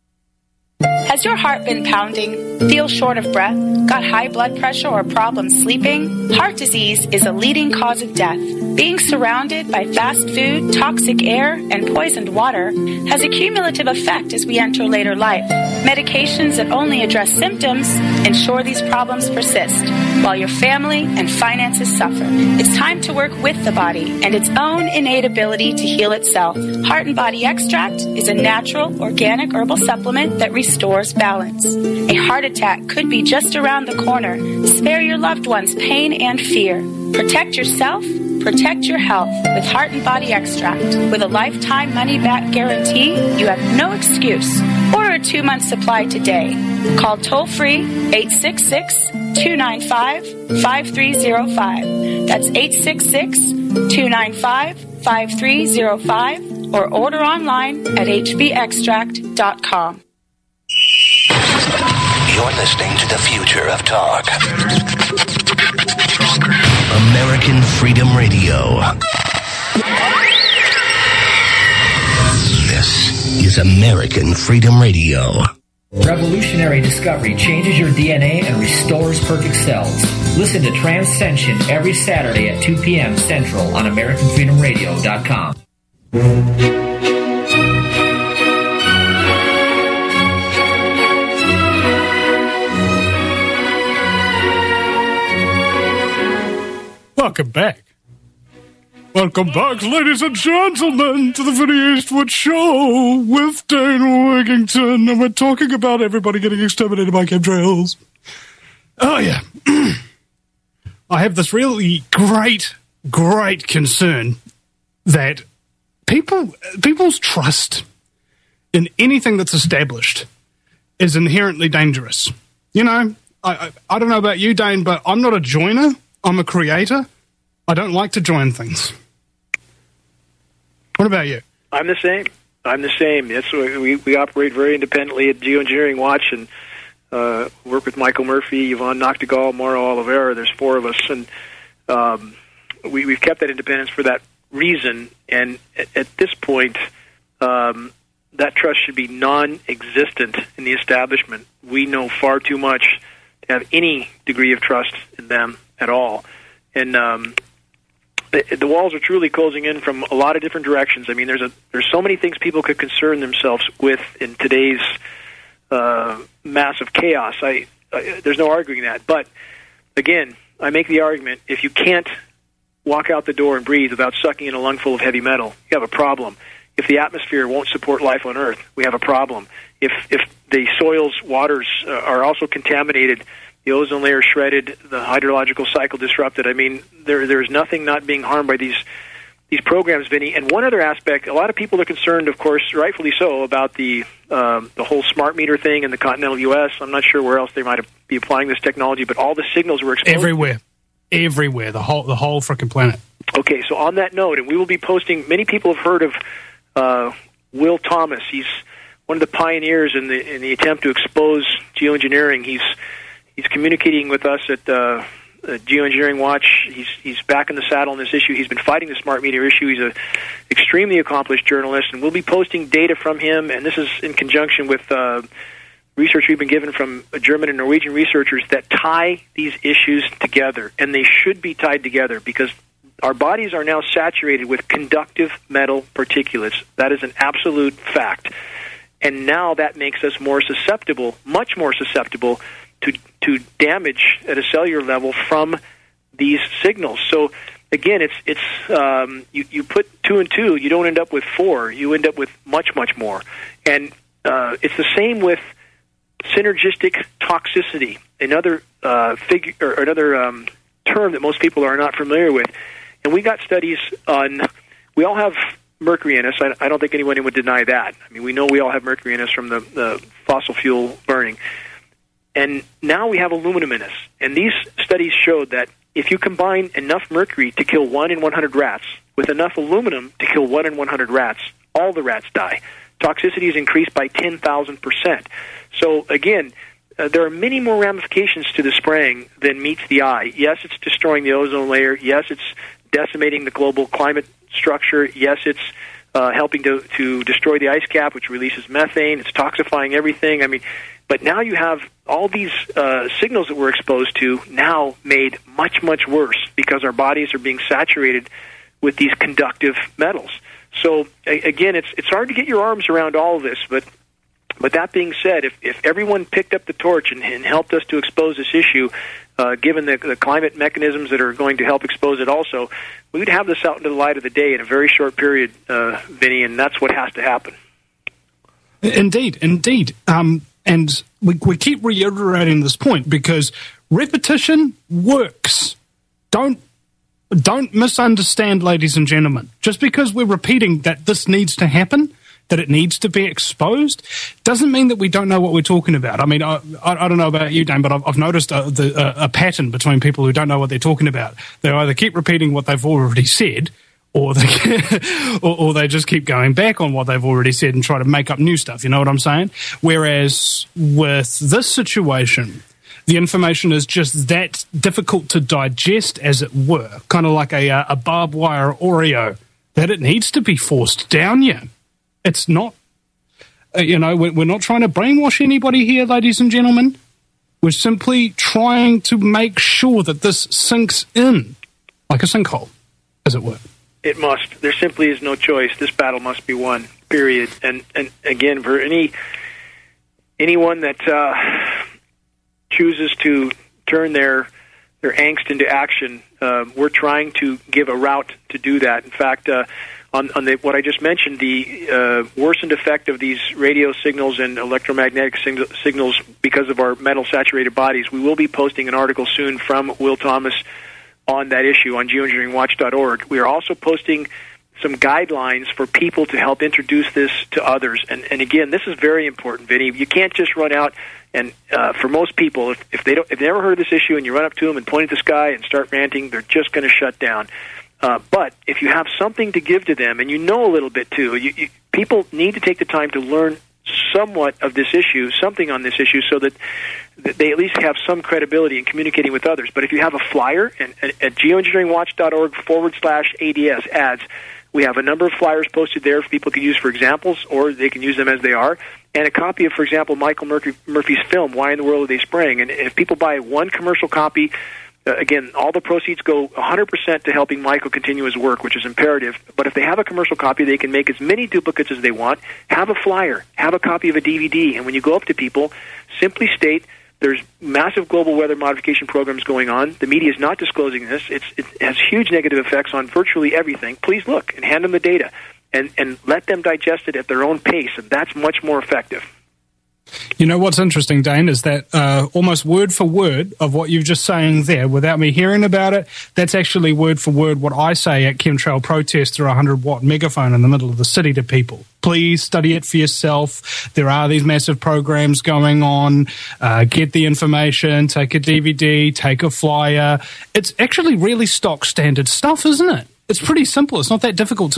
[SPEAKER 15] Has your heart been pounding? Feel short of breath? Got high blood pressure or problems sleeping? Heart disease is a leading cause of death. Being surrounded by fast food, toxic air, and poisoned water has a cumulative effect as we enter later life. Medications that only address symptoms ensure these problems persist, while your family and finances suffer. It's time to work with the body and its own innate ability to heal itself. Heart and Body Extract is a natural, organic herbal supplement that restores balance. A heart attack could be just around the corner. Spare your loved ones pain and fear. Protect yourself. Protect your health with Heart and Body Extract. With a lifetime money-back guarantee, you have no excuse. Order a 2-month supply today. Call toll-free 866-295-5305. That's 866-295-5305. Or order online at hbextract.com.
[SPEAKER 5] You're listening to the future of talk. American Freedom Radio. This is American Freedom Radio.
[SPEAKER 12] Revolutionary discovery changes your DNA and restores perfect cells. Listen to Transcension every Saturday at 2 p.m. Central on AmericanFreedomRadio.com.
[SPEAKER 2] Welcome back. Welcome back, ladies and gentlemen, to the Vinny Eastwood Show with Dane Wigington. And we're talking about everybody getting exterminated by chemtrails. Oh, yeah. I have this really great concern that people's trust in anything that's established is inherently dangerous. You know, I don't know about you, Dane, but I'm not a joiner. I'm a creator. I don't like to join things. What about you?
[SPEAKER 3] I'm the same. That's why we operate very independently at Geoengineering Watch and work with Michael Murphy, Yvonne Noctegal, Mauro Oliveira. There's 4 of us, and we've kept that independence for that reason. And at this point, that trust should be non-existent in the establishment. We know far too much to have any degree of trust in them at all. And the walls are truly closing in from a lot of different directions. I mean, there's so many things people could concern themselves with in today's massive chaos. There's no arguing that. But again, I make the argument: if you can't walk out the door and breathe without sucking in a lungful of heavy metal, you have a problem. If the atmosphere won't support life on Earth, we have a problem. If the soil's waters are also contaminated, the ozone layer shredded, the hydrological cycle disrupted, I mean, there's nothing not being harmed by these programs, Vinny. And one other aspect, a lot of people are concerned, of course, rightfully so, about the whole smart meter thing in the continental U.S. I'm not sure where else they might be applying this technology, but all the signals were exposed.
[SPEAKER 2] Everywhere, the whole frickin' planet.
[SPEAKER 3] Okay, so on that note, and we will be posting, many people have heard of Will Thomas. He's one of the pioneers in the attempt to expose geoengineering. He's communicating with us at Geoengineering Watch. He's back in the saddle on this issue. He's been fighting the smart meter issue. He's an extremely accomplished journalist, and we'll be posting data from him, and this is in conjunction with research we've been given from German and Norwegian researchers that tie these issues together, and they should be tied together because our bodies are now saturated with conductive metal particulates. That is an absolute fact. And now that makes us more susceptible, much more susceptible, to damage at a cellular level from these signals. So again, you put 2 and 2, you don't end up with 4. You end up with much, much more. And it's the same with synergistic toxicity, another term that most people are not familiar with. And we got studies on. We all have mercury in us. I don't think anyone would deny that. I mean, we know we all have mercury in us from the fossil fuel burning. And now we have aluminum in us. And these studies showed that if you combine enough mercury to kill 1 in 100 rats with enough aluminum to kill 1 in 100 rats, all the rats die. Toxicity is increased by 10,000%. So again, there are many more ramifications to the spraying than meets the eye. Yes, it's destroying the ozone layer. Yes, it's decimating the global climate structure. Yes, it's helping to destroy the ice cap, which releases methane. It's toxifying everything. I mean, but now you have all these signals that we're exposed to now made much, much worse because our bodies are being saturated with these conductive metals. So again, it's hard to get your arms around all of this, but that being said, if everyone picked up the torch and helped us to expose this issue, given the climate mechanisms that are going to help expose it also, we would have this out into the light of the day in a very short period, Vinny, and that's what has to happen.
[SPEAKER 2] Indeed. And we keep reiterating this point because repetition works. Don't misunderstand, ladies and gentlemen. Just because we're repeating that this needs to happen, that it needs to be exposed, doesn't mean that we don't know what we're talking about. I mean, I don't know about you, Dan, but I've noticed a pattern between people who don't know what they're talking about. They either keep repeating what they've already said, or they just keep going back on what they've already said and try to make up new stuff. You know what I'm saying? Whereas with this situation, the information is just that difficult to digest, as it were, kind of like a barbed wire Oreo, that it needs to be forced down you. It's not, we're not trying to brainwash anybody here, ladies and gentlemen. We're simply trying to make sure that this sinks in like a sinkhole, as it were.
[SPEAKER 3] It must. There simply is no choice. This battle must be won, period. And again, for anyone that chooses to turn their angst into action, we're trying to give a route to do that. In fact, on what I just mentioned, the worsened effect of these radio signals and electromagnetic signals because of our metal-saturated bodies, we will be posting an article soon from Will Thomas on that issue on geoengineeringwatch.org. We are also posting some guidelines for people to help introduce this to others. And again, this is very important, Vinny. You can't just run out and for most people, if they've never heard of this issue and you run up to them and point at the sky and start ranting, they're just going to shut down. But if you have something to give to them, and you know a little bit too, people need to take the time to learn somewhat of this issue, something on this issue, so that they at least have some credibility in communicating with others. But if you have a flyer at geoengineeringwatch.org/ADS ads, we have a number of flyers posted there people can use for examples, or they can use them as they are, and a copy of, for example, Michael Murphy's film, Why in the World Are They Spraying? And if people buy one commercial copy Again, all the proceeds go 100% to helping Michael continue his work, which is imperative. But if they have a commercial copy, they can make as many duplicates as they want. Have a flyer. Have a copy of a DVD. And when you go up to people, simply state, there's massive global weather modification programs going on. The media is not disclosing this. It has huge negative effects on virtually everything. Please look and hand them the data and let them digest it at their own pace, and that's much more effective.
[SPEAKER 2] You know what's interesting, Dane, is that almost word for word of what you're just saying there, without me hearing about it, that's actually word for word what I say at chemtrail protests through a 100-watt megaphone in the middle of the city to people. Please study it for yourself. There are these massive programs going on. Get the information, take a DVD, take a flyer. It's actually really stock standard stuff, isn't it? It's pretty simple. It's not that difficult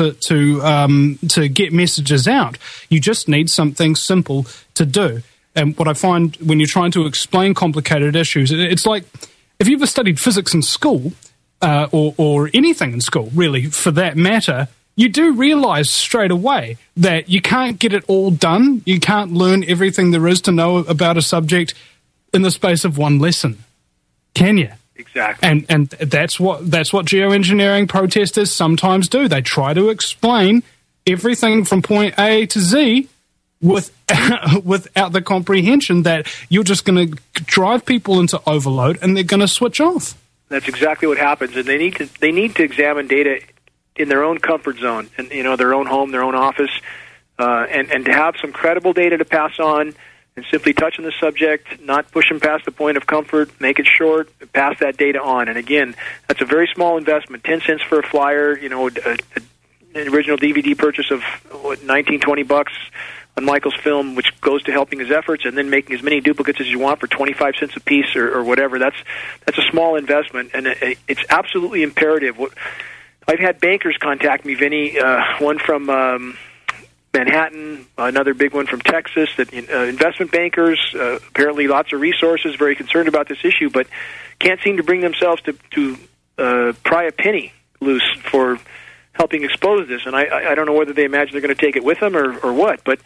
[SPEAKER 2] to get messages out. You just need something simple to do. And what I find when you're trying to explain complicated issues, it's like if you ever studied physics in school, or anything in school, really, for that matter, you do realize straight away that you can't get it all done. You can't learn everything there is to know about a subject in the space of one lesson, can you?
[SPEAKER 3] Exactly.
[SPEAKER 2] And that's what geoengineering protesters sometimes do. They try to explain everything from point A to Z without the comprehension that you're just going to drive people into overload and they're going to switch off.
[SPEAKER 3] That's exactly what happens, and they need to examine data in their own comfort zone, and their own home, their own office, and to have some credible data to pass on. And simply touch on the subject, not push them past the point of comfort, make it short, pass that data on. And again, that's a very small investment, 10 cents for a flyer, an original DVD purchase of $19-20 on Michael's film, which goes to helping his efforts, and then making as many duplicates as you want for 25 cents a piece or whatever. That's a small investment, and it's absolutely imperative. I've had bankers contact me, Vinny, one from Manhattan, another big one from Texas, that investment bankers, apparently lots of resources, very concerned about this issue, but can't seem to bring themselves to pry a penny loose for helping expose this. And I don't know whether they imagine they're going to take it with them or what, but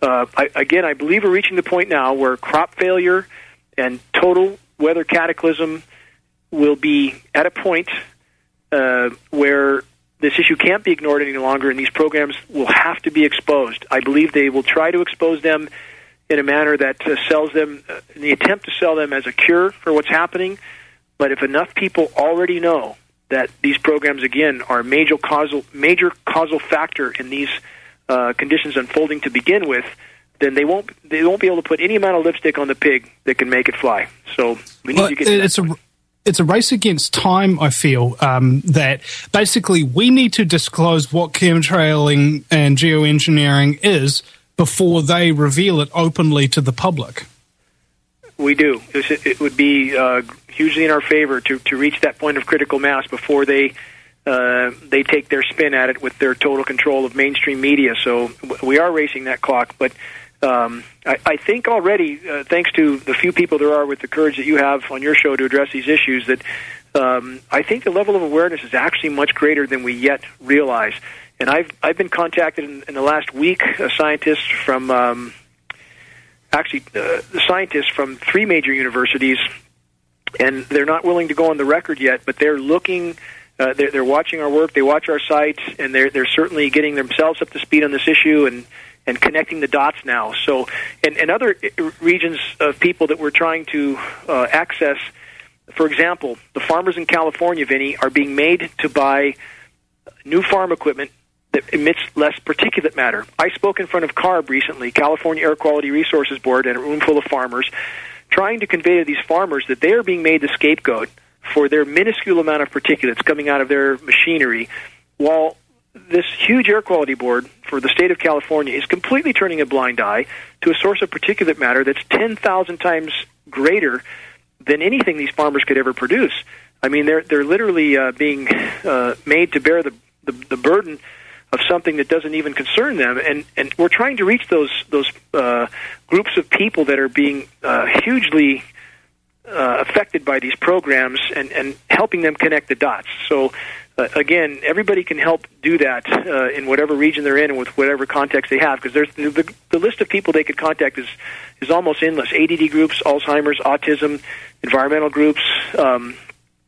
[SPEAKER 3] I believe we're reaching the point now where crop failure and total weather cataclysm will be at a point where this issue can't be ignored any longer, and these programs will have to be exposed. I believe they will try to expose them in a manner that sells them, in the attempt to sell them as a cure for what's happening. But if enough people already know that these programs, again, are a major causal factor in these conditions unfolding to begin with, then they won't be able to put any amount of lipstick on the pig that can make it fly. So we need to get to that.
[SPEAKER 2] It's a race against time, I feel, that basically we need to disclose what chemtrailing and geoengineering is before they reveal it openly to the public.
[SPEAKER 3] We do. It would be hugely in our favor to reach that point of critical mass before they take their spin at it with their total control of mainstream media. So we are racing that clock, but I think already, thanks to the few people there are with the courage that you have on your show to address these issues, that I think the level of awareness is actually much greater than we yet realize. And I've been contacted in the last week, a scientist from scientists from 3 major universities, and they're not willing to go on the record yet, but they're looking. They're watching our work. They watch our site, and they're certainly getting themselves up to speed on this issue and connecting the dots now. So, and other regions of people that we're trying to access, for example, the farmers in California, Vinny, are being made to buy new farm equipment that emits less particulate matter. I spoke in front of CARB recently, California Air Quality Resources Board, and a room full of farmers, trying to convey to these farmers that they are being made the scapegoat for their minuscule amount of particulates coming out of their machinery, while this huge air quality board for the state of California is completely turning a blind eye to a source of particulate matter that's 10,000 times greater than anything these farmers could ever produce. I mean, they're literally being made to bear the burden of something that doesn't even concern them, and we're trying to reach those groups of people that are being hugely affected by these programs and helping them connect the dots. So again, everybody can help do that in whatever region they're in and with whatever context they have, because there's the list of people they could contact is almost endless. ADD groups, Alzheimer's, autism, environmental groups,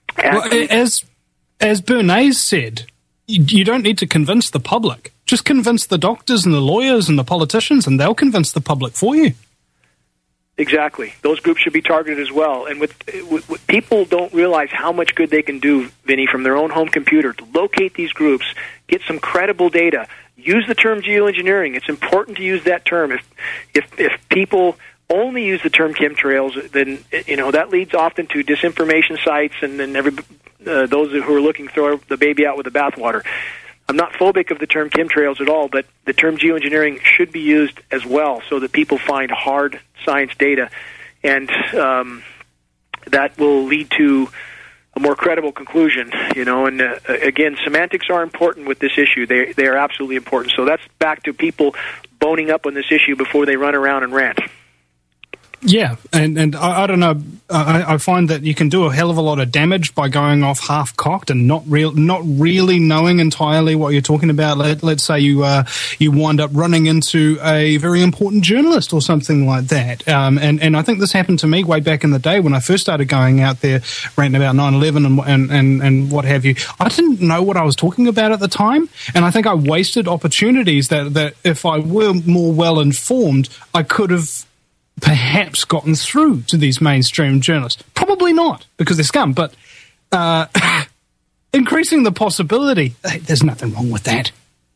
[SPEAKER 2] Well, as Bernays said, you don't need to convince the public. Just convince the doctors and the lawyers and the politicians, and they'll convince the public for you.
[SPEAKER 3] Exactly. Those groups should be targeted as well. And with people don't realize how much good they can do, Vinny, from their own home computer to locate these groups, get some credible data. Use the term geoengineering. It's important to use that term. If people only use the term chemtrails, then that leads often to disinformation sites, and then those who are looking throw the baby out with the bathwater. I'm not phobic of the term chemtrails at all, but the term geoengineering should be used as well so that people find hard science data, and that will lead to a more credible conclusion. And again, semantics are important with this issue. They are absolutely important. So that's back to people boning up on this issue before they run around and rant.
[SPEAKER 2] Yeah, and I don't know. I find that you can do a hell of a lot of damage by going off half-cocked and not really knowing entirely what you're talking about. Let's say you wind up running into a very important journalist or something like that. And I think this happened to me way back in the day when I first started going out there ranting about 9/11 and what have you. I didn't know what I was talking about at the time, and I think I wasted opportunities that if I were more well informed, I could have perhaps gotten through to these mainstream journalists. Probably not, because they're scum, but increasing the possibility, there's nothing wrong with that.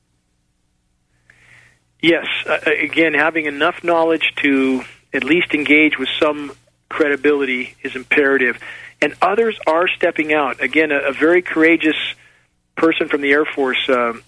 [SPEAKER 3] Yes. Again, having enough knowledge to at least engage with some credibility is imperative. And others are stepping out. Again, a very courageous person from the Air Force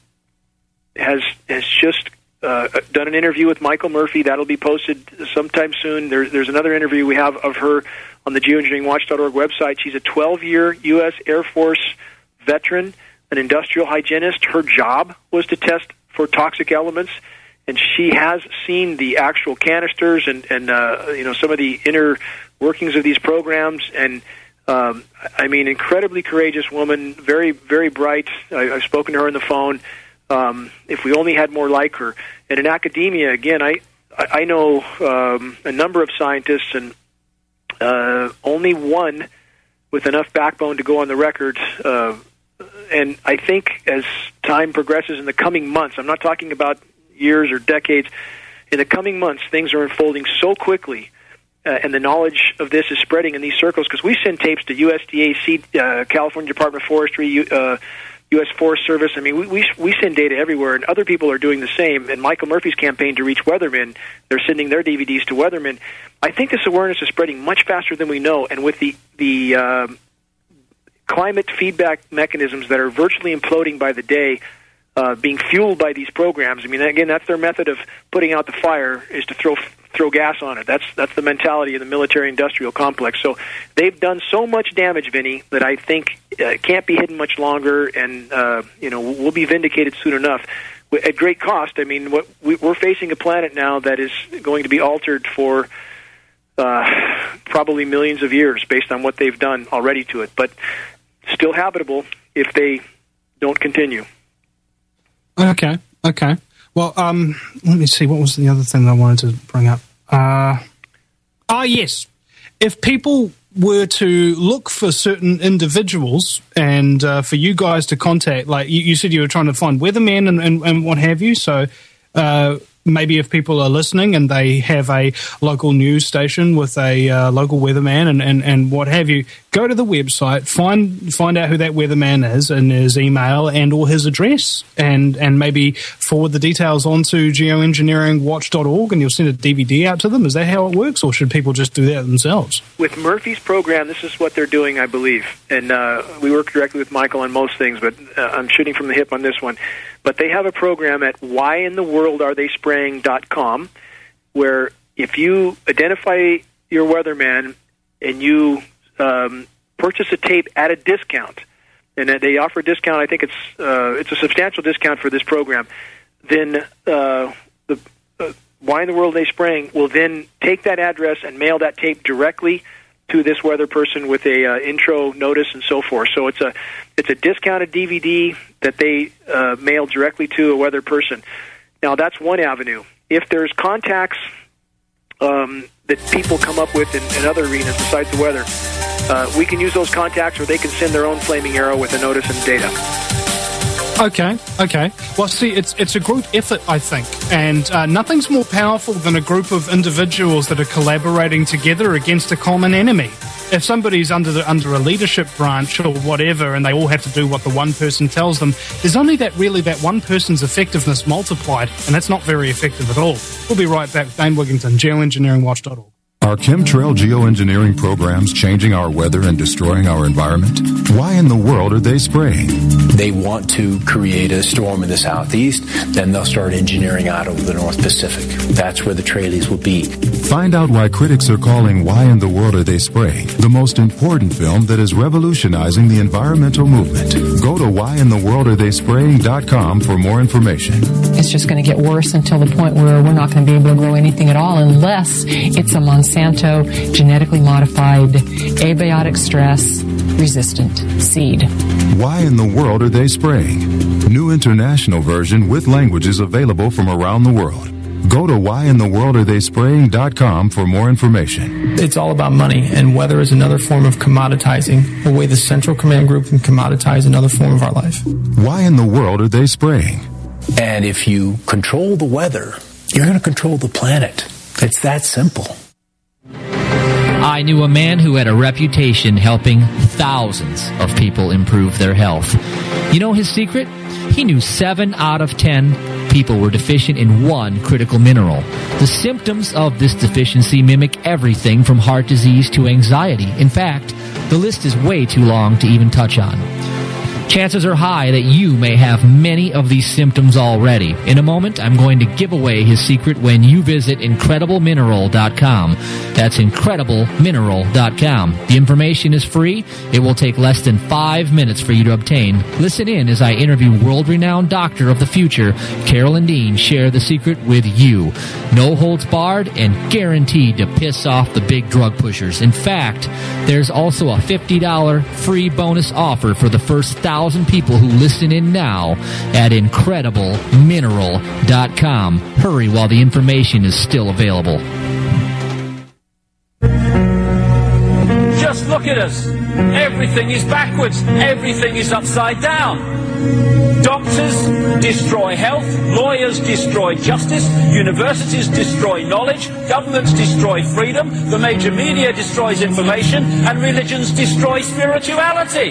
[SPEAKER 3] has just done an interview with Michael Murphy. That'll be posted sometime soon. There's another interview we have of her on the geoengineeringwatch.org website. She's a 12-year U.S. Air Force veteran, an industrial hygienist. Her job was to test for toxic elements, and she has seen the actual canisters and some of the inner workings of these programs. And incredibly courageous woman, very, very bright. I've spoken to her on the phone. If we only had more like her. And in academia, again, I know a number of scientists, and only one with enough backbone to go on the record. And I think as time progresses in the coming months, I'm not talking about years or decades, in the coming months, things are unfolding so quickly, and the knowledge of this is spreading in these circles, because we send tapes to USDA, California Department of Forestry, U.S. Forest Service. I mean, we send data everywhere, and other people are doing the same. And Michael Murphy's campaign to reach weathermen, they're sending their DVDs to weathermen. I think this awareness is spreading much faster than we know, and with the climate feedback mechanisms that are virtually imploding by the day, being fueled by these programs. I mean, again, that's their method of putting out the fire, is to throw gas on it. That's the mentality of the military-industrial complex. So they've done so much damage, Vinny, that I think can't be hidden much longer, and we'll be vindicated soon enough at great cost. I mean, we're facing a planet now that is going to be altered for probably millions of years based on what they've done already to it, but still habitable if they don't continue.
[SPEAKER 2] Okay. Well, let me see. What was the other thing that I wanted to bring up? Yes. If people were to look for certain individuals and for you guys to contact, like you said you were trying to find weathermen and what have you, so maybe if people are listening and they have a local news station with a local weatherman and what have you, go to the website, find out who that weatherman is and his email and or his address, and maybe forward the details on to geoengineeringwatch.org, and you'll send a DVD out to them. Is that how it works, or should people just do that themselves?
[SPEAKER 3] With Murphy's program, this is what they're doing, I believe. And we work directly with Michael on most things, but I'm shooting from the hip on this one. But they have a program at whyintheworldaretheyspraying.com, where if you identify your weatherman and you purchase a tape at a discount, and they offer a discount, I think it's a substantial discount for this program, then the Why in the World Are They Spraying will then take that address and mail that tape directly to this weather person with a intro notice and so forth. So it's a discounted DVD that they mail directly to a weather person. Now, that's one avenue. If there's contacts that people come up with in other arenas besides the weather, we can use those contacts, or they can send their own flaming arrow with a notice and data.
[SPEAKER 2] Okay. Well, see, it's a group effort, I think, and nothing's more powerful than a group of individuals that are collaborating together against a common enemy. If somebody's under a leadership branch or whatever, and they all have to do what the one person tells them, there's only that one person's effectiveness multiplied, and that's not very effective at all. We'll be right back. Dane Wigington, geoengineeringwatch.org.
[SPEAKER 8] Are chemtrail geoengineering programs changing our weather and destroying our environment? Why in the world are they spraying?
[SPEAKER 9] They want to create a storm in the southeast, then they'll start engineering out over the North Pacific. That's where the trailies will be.
[SPEAKER 8] Find out why critics are calling Why in the World Are They Spraying the most important film that is revolutionizing the environmental movement. Go to whyintheworldaretheyspraying.com for more information.
[SPEAKER 10] It's just going to get worse until the point where we're not going to be able to grow anything at all unless it's a Monsanto genetically modified abiotic stress resistant seed.
[SPEAKER 8] Why in the world are they spraying? New international version with languages available from around the world. Go to whyintheworldaretheyspraying.com for more information.
[SPEAKER 11] It's all about money, and weather is another form of commoditizing, the way the Central Command Group can commoditize another form of our life.
[SPEAKER 8] Why in the world are they spraying?
[SPEAKER 9] And if you control the weather, you're going to control the planet. It's that simple.
[SPEAKER 12] I knew a man who had a reputation helping thousands of people improve their health. You know his secret? He knew 7 out of 10 people were deficient in one critical mineral. The symptoms of this deficiency mimic everything from heart disease to anxiety. In fact, the list is way too long to even touch on. Chances are high that you may have many of these symptoms already. In a moment, I'm going to give away his secret when you visit IncredibleMineral.com. That's IncredibleMineral.com. The information is free. It will take less than 5 minutes for you to obtain. Listen in as I interview world-renowned doctor of the future, Carolyn Dean, share the secret with you. No holds barred and guaranteed to piss off the big drug pushers. In fact, there's also a $50 free bonus offer for the first 1,000 people who listen in now at IncredibleMineral.com. Hurry while the information is still available.
[SPEAKER 13] Just look at us. Everything is backwards. Everything is upside down. Doctors destroy health, lawyers destroy justice, universities destroy knowledge, governments destroy freedom, the major media destroys information, and religions destroy spirituality.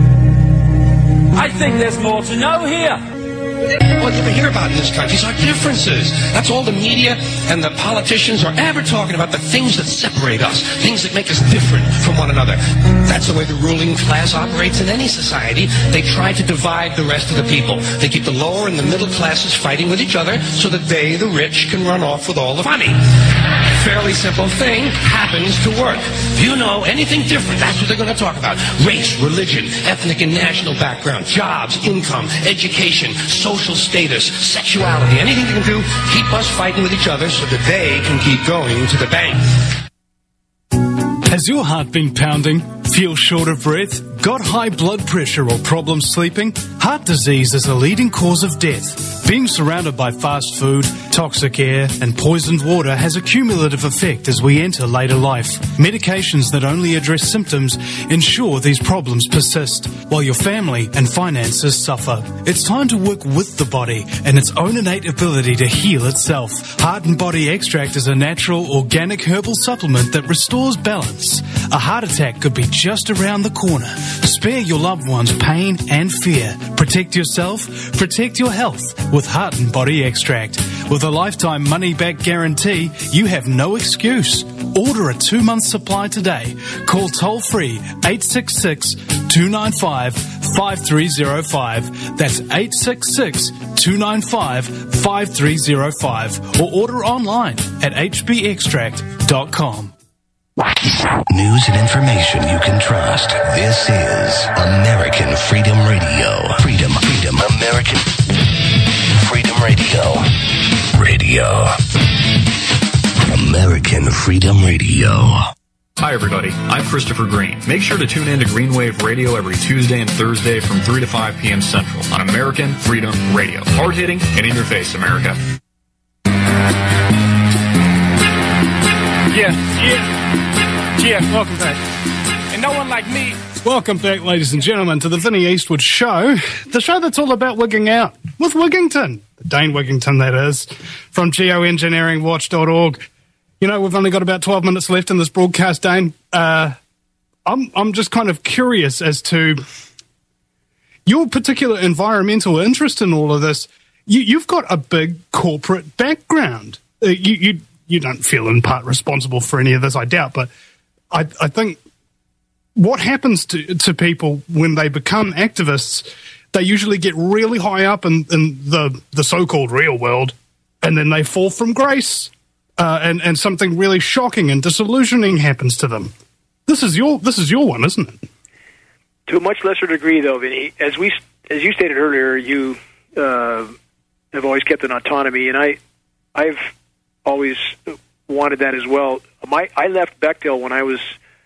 [SPEAKER 13] I think there's more to know here.
[SPEAKER 14] All you ever hear about in this country is our differences. That's all the media and the politicians are ever talking about, the things that separate us, things that make us different from one another. That's the way the ruling class operates in any society. They try to divide the rest of the people. They keep the lower and the middle classes fighting with each other so that they, the rich, can run off with all the money. Fairly simple thing happens to work. If you know anything different, that's what they're going to talk about. Race, religion, ethnic and national background, jobs, income, education, social status, sexuality, anything they can do, keep us fighting with each other so that they can keep going to the bank.
[SPEAKER 2] Has your heart been pounding? Feel short of breath? Got high blood pressure or problems sleeping? Heart disease is a leading cause of death. Being surrounded by fast food, toxic air, and poisoned water has a cumulative effect as we enter later life. Medications that only address symptoms ensure these problems persist, while your family and finances suffer. It's time to work with the body and its own innate ability to heal itself. Heart and Body Extract is a natural, organic herbal supplement that restores balance. A heart attack could be just around the corner. Spare your loved ones pain and fear. Protect yourself, protect your health with Heart and Body Extract. With a lifetime money-back guarantee, you have no excuse. Order a 2-month supply today. Call toll-free 866-295-5305. That's 866-295-5305. Or order online at hbextract.com.
[SPEAKER 5] News and information you can trust. This is American Freedom Radio. Freedom, American Freedom Radio. American Freedom Radio.
[SPEAKER 1] Hi, everybody. I'm Christopher Green. Make sure to tune in to Greenwave Radio every Tuesday and Thursday from 3 to 5 p.m. Central on American Freedom Radio. Hard-hitting and in your face, America.
[SPEAKER 2] Yeah, welcome back.
[SPEAKER 6] And no one like me.
[SPEAKER 2] Welcome back, ladies and gentlemen, to the Vinnie Eastwood Show, the show that's all about wigging out with Wigington. Dane Wigington, that is, from geoengineeringwatch.org. You know, we've only got about 12 minutes left in this broadcast, Dane. I'm just kind of curious as to your particular environmental interest in all of this. You've got a big corporate background. You don't feel in part responsible for any of this, I doubt, but I think what happens to people when they become activists, they usually get really high up in the so-called real world, and then they fall from grace, and something really shocking and disillusioning happens to them. This is your one, isn't it?
[SPEAKER 3] To a much lesser degree, though, Vinny, as you stated earlier, you have always kept an autonomy, and I've always wanted that as well. I left Bechtel when I was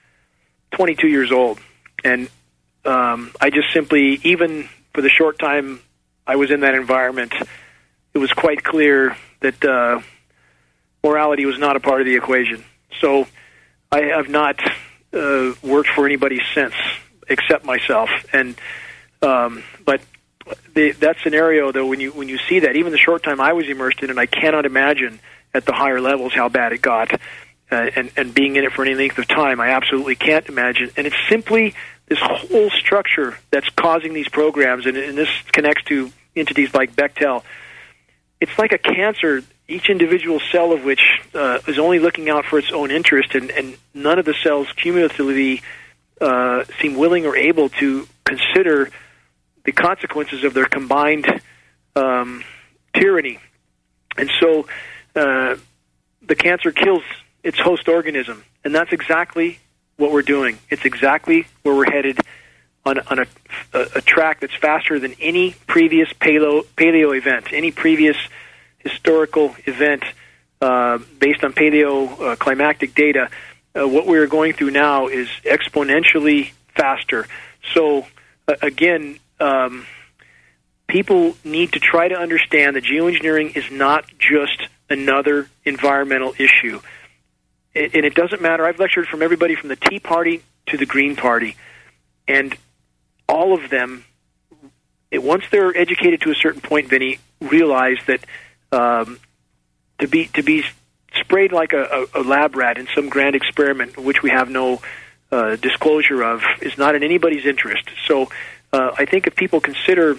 [SPEAKER 3] 22 years old, and I just simply, even for the short time I was in that environment, it was quite clear that morality was not a part of the equation. So I have not worked for anybody since, except myself. And but that scenario, though, when you see that, even the short time I was immersed in it, I cannot imagine at the higher levels how bad it got. And being in it for any length of time, I absolutely can't imagine. And it's simply this whole structure that's causing these programs, and this connects to entities like Bechtel. It's like a cancer, each individual cell of which is only looking out for its own interest, and none of the cells cumulatively seem willing or able to consider the consequences of their combined tyranny. And so the cancer kills its host organism, and that's exactly what we're doing. It's exactly where we're headed on a track that's faster than any previous paleo event, any previous historical event based on paleoclimatic data. What we're going through now is exponentially faster. So, again, people need to try to understand that geoengineering is not just another environmental issue. And it doesn't matter. I've lectured from everybody from the Tea Party to the Green Party, and all of them, once they're educated to a certain point, Vinny, realize that to be sprayed like a lab rat in some grand experiment, which we have no disclosure of, is not in anybody's interest. So I think if people consider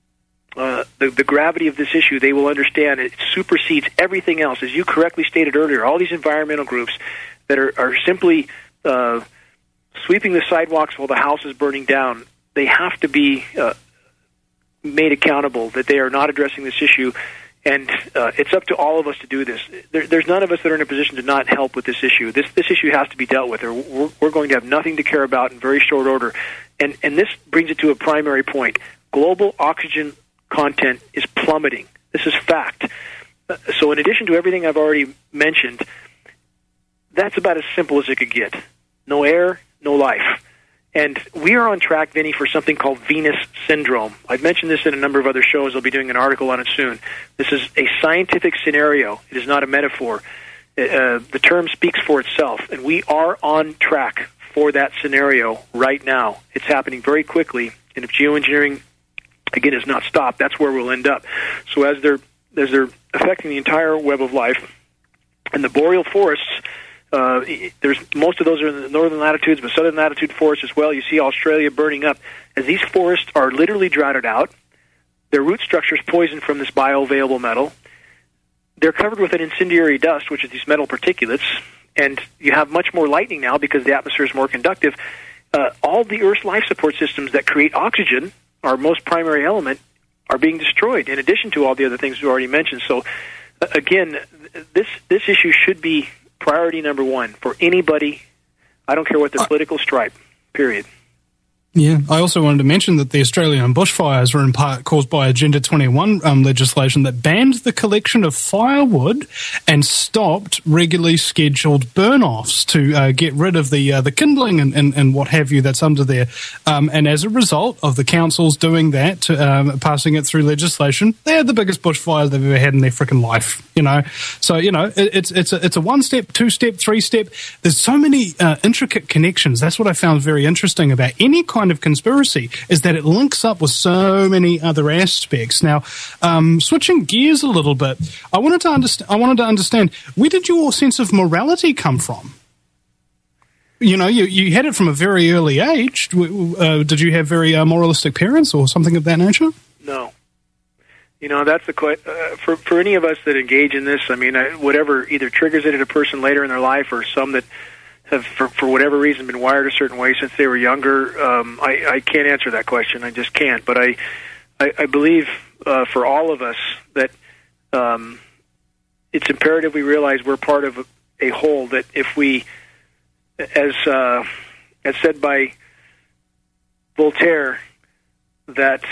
[SPEAKER 3] the gravity of this issue, they will understand it supersedes everything else. As you correctly stated earlier, all these environmental groups that are simply sweeping the sidewalks while the house is burning down, they have to be made accountable that they are not addressing this issue, and it's up to all of us to do this. There's none of us that are in a position to not help with this issue. This issue has to be dealt with, or we're going to have nothing to care about in very short order. And this brings it to a primary point. Global oxygen content is plummeting. This is fact. So in addition to everything I've already mentioned, that's about as simple as it could get. No air, no life. And we are on track, Vinny, for something called Venus Syndrome. I've mentioned this in a number of other shows. I'll be doing an article on it soon. This is a scientific scenario. It is not a metaphor. The term speaks for itself. And we are on track for that scenario right now. It's happening very quickly. And if geoengineering, again, is not stopped, that's where we'll end up. So as they're affecting the entire web of life, and the boreal forests, there's most of those are in the northern latitudes, but southern latitude forests as well. You see Australia burning up. As these forests are literally droughted out, their root structure is poisoned from this bioavailable metal. They're covered with an incendiary dust, which is these metal particulates, and you have much more lightning now because the atmosphere is more conductive. All the Earth's life support systems that create oxygen, our most primary element, are being destroyed, in addition to all the other things we already mentioned. So, again, this issue should be priority number one for anybody. I don't care what their political stripe, period.
[SPEAKER 2] Yeah, I also wanted to mention that the Australian bushfires were in part caused by Agenda 21 legislation that banned the collection of firewood and stopped regularly scheduled burn-offs to get rid of the kindling and what have you that's under there. And as a result of the councils doing that, passing it through legislation, they had the biggest bushfires they've ever had in their freaking life. So it's a 1-step, 2-step, 3-step. There's so many intricate connections. That's what I found very interesting about any kind of conspiracy, is that it links up with so many other aspects. Now, switching gears a little bit, I wanted to understand, where did your sense of morality come from? You had it from a very early age. Did you have very moralistic parents or something of that nature?
[SPEAKER 3] No. That's the for any of us that engage in this. I mean, whatever either triggers it in a person later in their life, or some that have, for whatever reason, been wired a certain way since they were younger. I can't answer that question. I just can't. But I believe for all of us that it's imperative we realize we're part of a whole. That if we, as said by Voltaire, that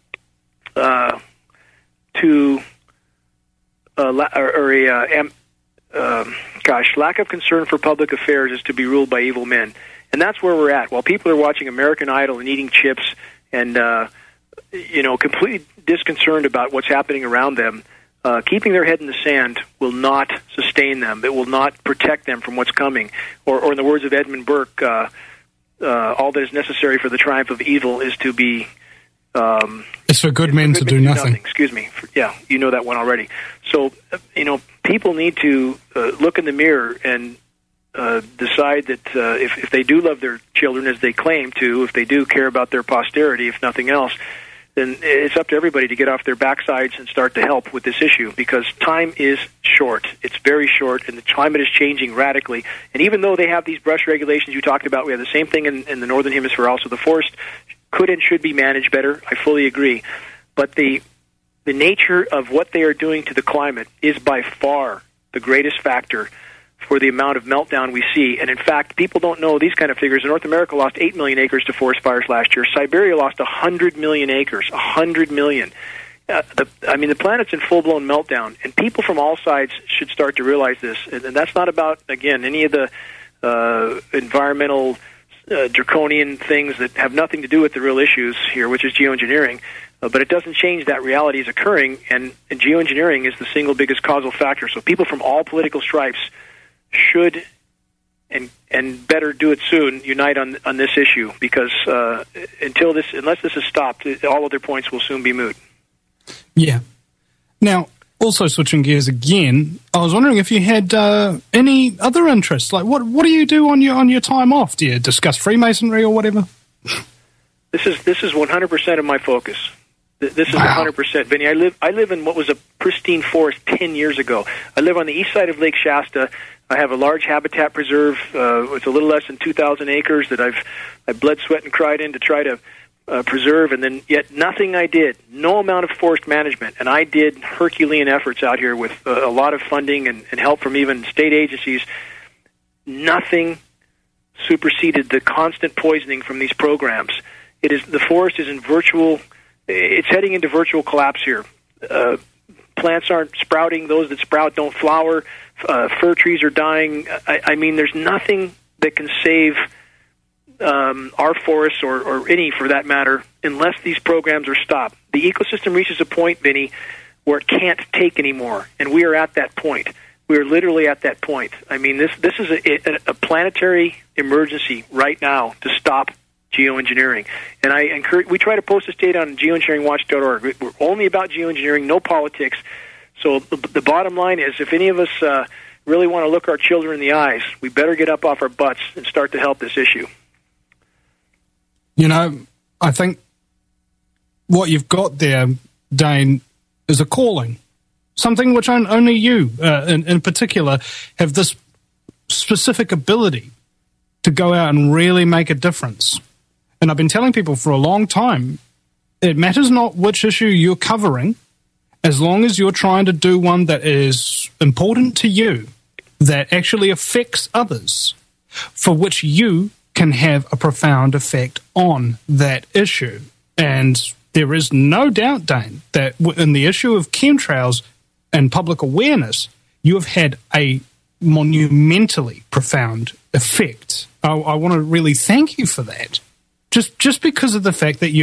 [SPEAKER 3] lack of concern for public affairs is to be ruled by evil men. And that's where we're at. While people are watching American Idol and eating chips and, completely disconcerted about what's happening around them, keeping their head in the sand will not sustain them. It will not protect them from what's coming. Or in the words of Edmund Burke, all that is necessary for the triumph of evil is to be...
[SPEAKER 2] it's for good men to do nothing.
[SPEAKER 3] Excuse me. You know that one already. So, people need to look in the mirror and decide that if they do love their children as they claim to, if they do care about their posterity, if nothing else, then it's up to everybody to get off their backsides and start to help with this issue, because time is short. It's very short, and the climate is changing radically. And even though they have these brush regulations you talked about, we have the same thing in the Northern Hemisphere also. The forest could and should be managed better. I fully agree. But the nature of what they are doing to the climate is by far the greatest factor for the amount of meltdown we see. And in fact, people don't know these kind of figures. North America lost 8 million acres to forest fires last year. Siberia lost 100 million acres. 100 million. The planet's in full-blown meltdown, and people from all sides should start to realize this. And that's not about, again, any of the environmental draconian things that have nothing to do with the real issues here, which is geoengineering. But it doesn't change that reality is occurring, and geoengineering is the single biggest causal factor. So people from all political stripes should and better do it soon, unite on this issue, because unless this is stopped, all other points will soon be moot.
[SPEAKER 2] Yeah. Now, also switching gears again, I was wondering if you had any other interests. Like, what do you do on your time off? Do you discuss Freemasonry or whatever?
[SPEAKER 3] This is 100% of my focus. This is 100%, Vinny. I live in what was a pristine forest 10 years ago. I live on the east side of Lake Shasta. I have a large habitat preserve. It's a little less than 2,000 acres that I bled, sweat, and cried in to try to preserve, and then yet nothing I did, no amount of forest management, and I did Herculean efforts out here with a lot of funding and help from even state agencies. Nothing superseded the constant poisoning from these programs. The forest is it's heading into virtual collapse here. Plants aren't sprouting. Those that sprout don't flower. Fir trees are dying. I mean, there's nothing that can save our forests or any, for that matter, unless these programs are stopped. The ecosystem reaches a point, Vinny, where it can't take anymore, and we are at that point. We are literally at that point. I mean, this is a planetary emergency right now to stop geoengineering. And I encourage, we try to post this data on geoengineeringwatch.org. We're only about geoengineering, no politics. So the bottom line is, if any of us really want to look our children in the eyes, we better get up off our butts and start to help this issue.
[SPEAKER 2] I think what you've got there, Dane, is a calling. Something which only you, in particular, have this specific ability to go out and really make a difference. And I've been telling people for a long time, it matters not which issue you're covering, as long as you're trying to do one that is important to you, that actually affects others, for which you can have a profound effect on that issue. And there is no doubt, Dane, that in the issue of chemtrails and public awareness, you have had a monumentally profound effect. I want to really thank you for that. Just because of the fact that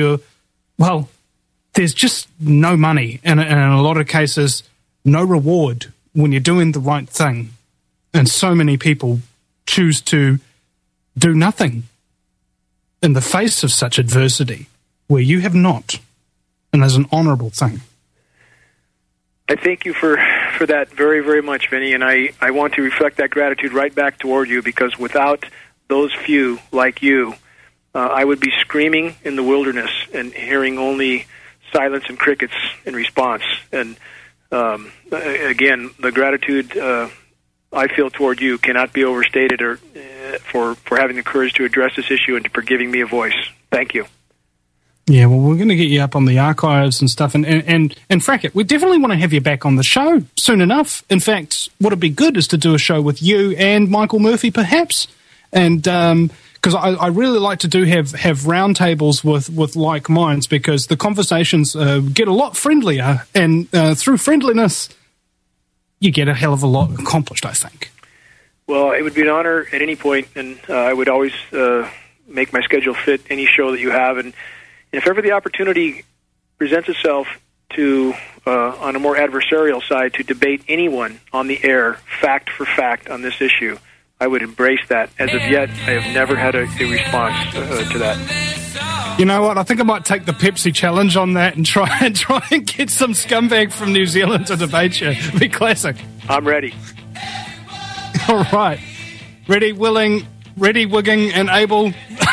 [SPEAKER 2] there's just no money and in a lot of cases, no reward when you're doing the right thing. And so many people choose to do nothing in the face of such adversity where you have not. And that's an honorable thing.
[SPEAKER 3] I thank you for that very, very much, Vinny, and I want to reflect that gratitude right back toward you, because without those few like you, I would be screaming in the wilderness and hearing only silence and crickets in response. And again, the gratitude I feel toward you cannot be overstated, or for having the courage to address this issue and for giving me a voice. Thank you.
[SPEAKER 2] Yeah, well, we're going to get you up on the archives and stuff. And Frackett, we definitely want to have you back on the show soon enough. In fact, what would be good is to do a show with you and Michael Murphy, perhaps. And because I really like to have roundtables with like minds, because the conversations get a lot friendlier. And through friendliness, you get a hell of a lot accomplished, I think.
[SPEAKER 3] Well, it would be an honor at any point, and I would always make my schedule fit any show that you have. And if ever the opportunity presents itself to, on a more adversarial side, to debate anyone on the air, fact for fact, on this issue, I would embrace that. As of yet, I have never had a response to that.
[SPEAKER 2] You know what? I think I might take the Pepsi challenge on that and try and get some scumbag from New Zealand to debate you. It'd be classic.
[SPEAKER 3] I'm ready.
[SPEAKER 2] All right. Ready, willing, ready, wigging, and able.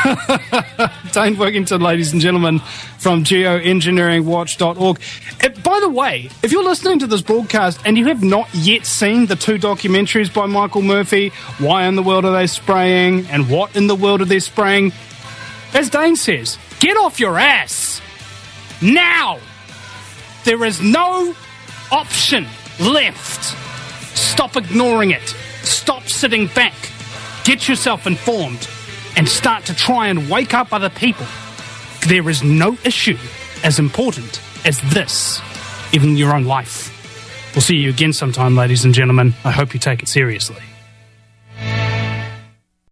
[SPEAKER 2] Dane Wigington, ladies and gentlemen, from geoengineeringwatch.org. By the way, if you're listening to this broadcast and you have not yet seen the 2 documentaries by Michael Murphy, Why in the World Are They Spraying and What in the World Are They Spraying, as Dane says, get off your ass now. There is no option left. Stop ignoring it. Stop sitting back. Get yourself informed and start to try and wake up other people. There is no issue as important as this, even in your own life. We'll see you again sometime, ladies and gentlemen. I hope you take it seriously.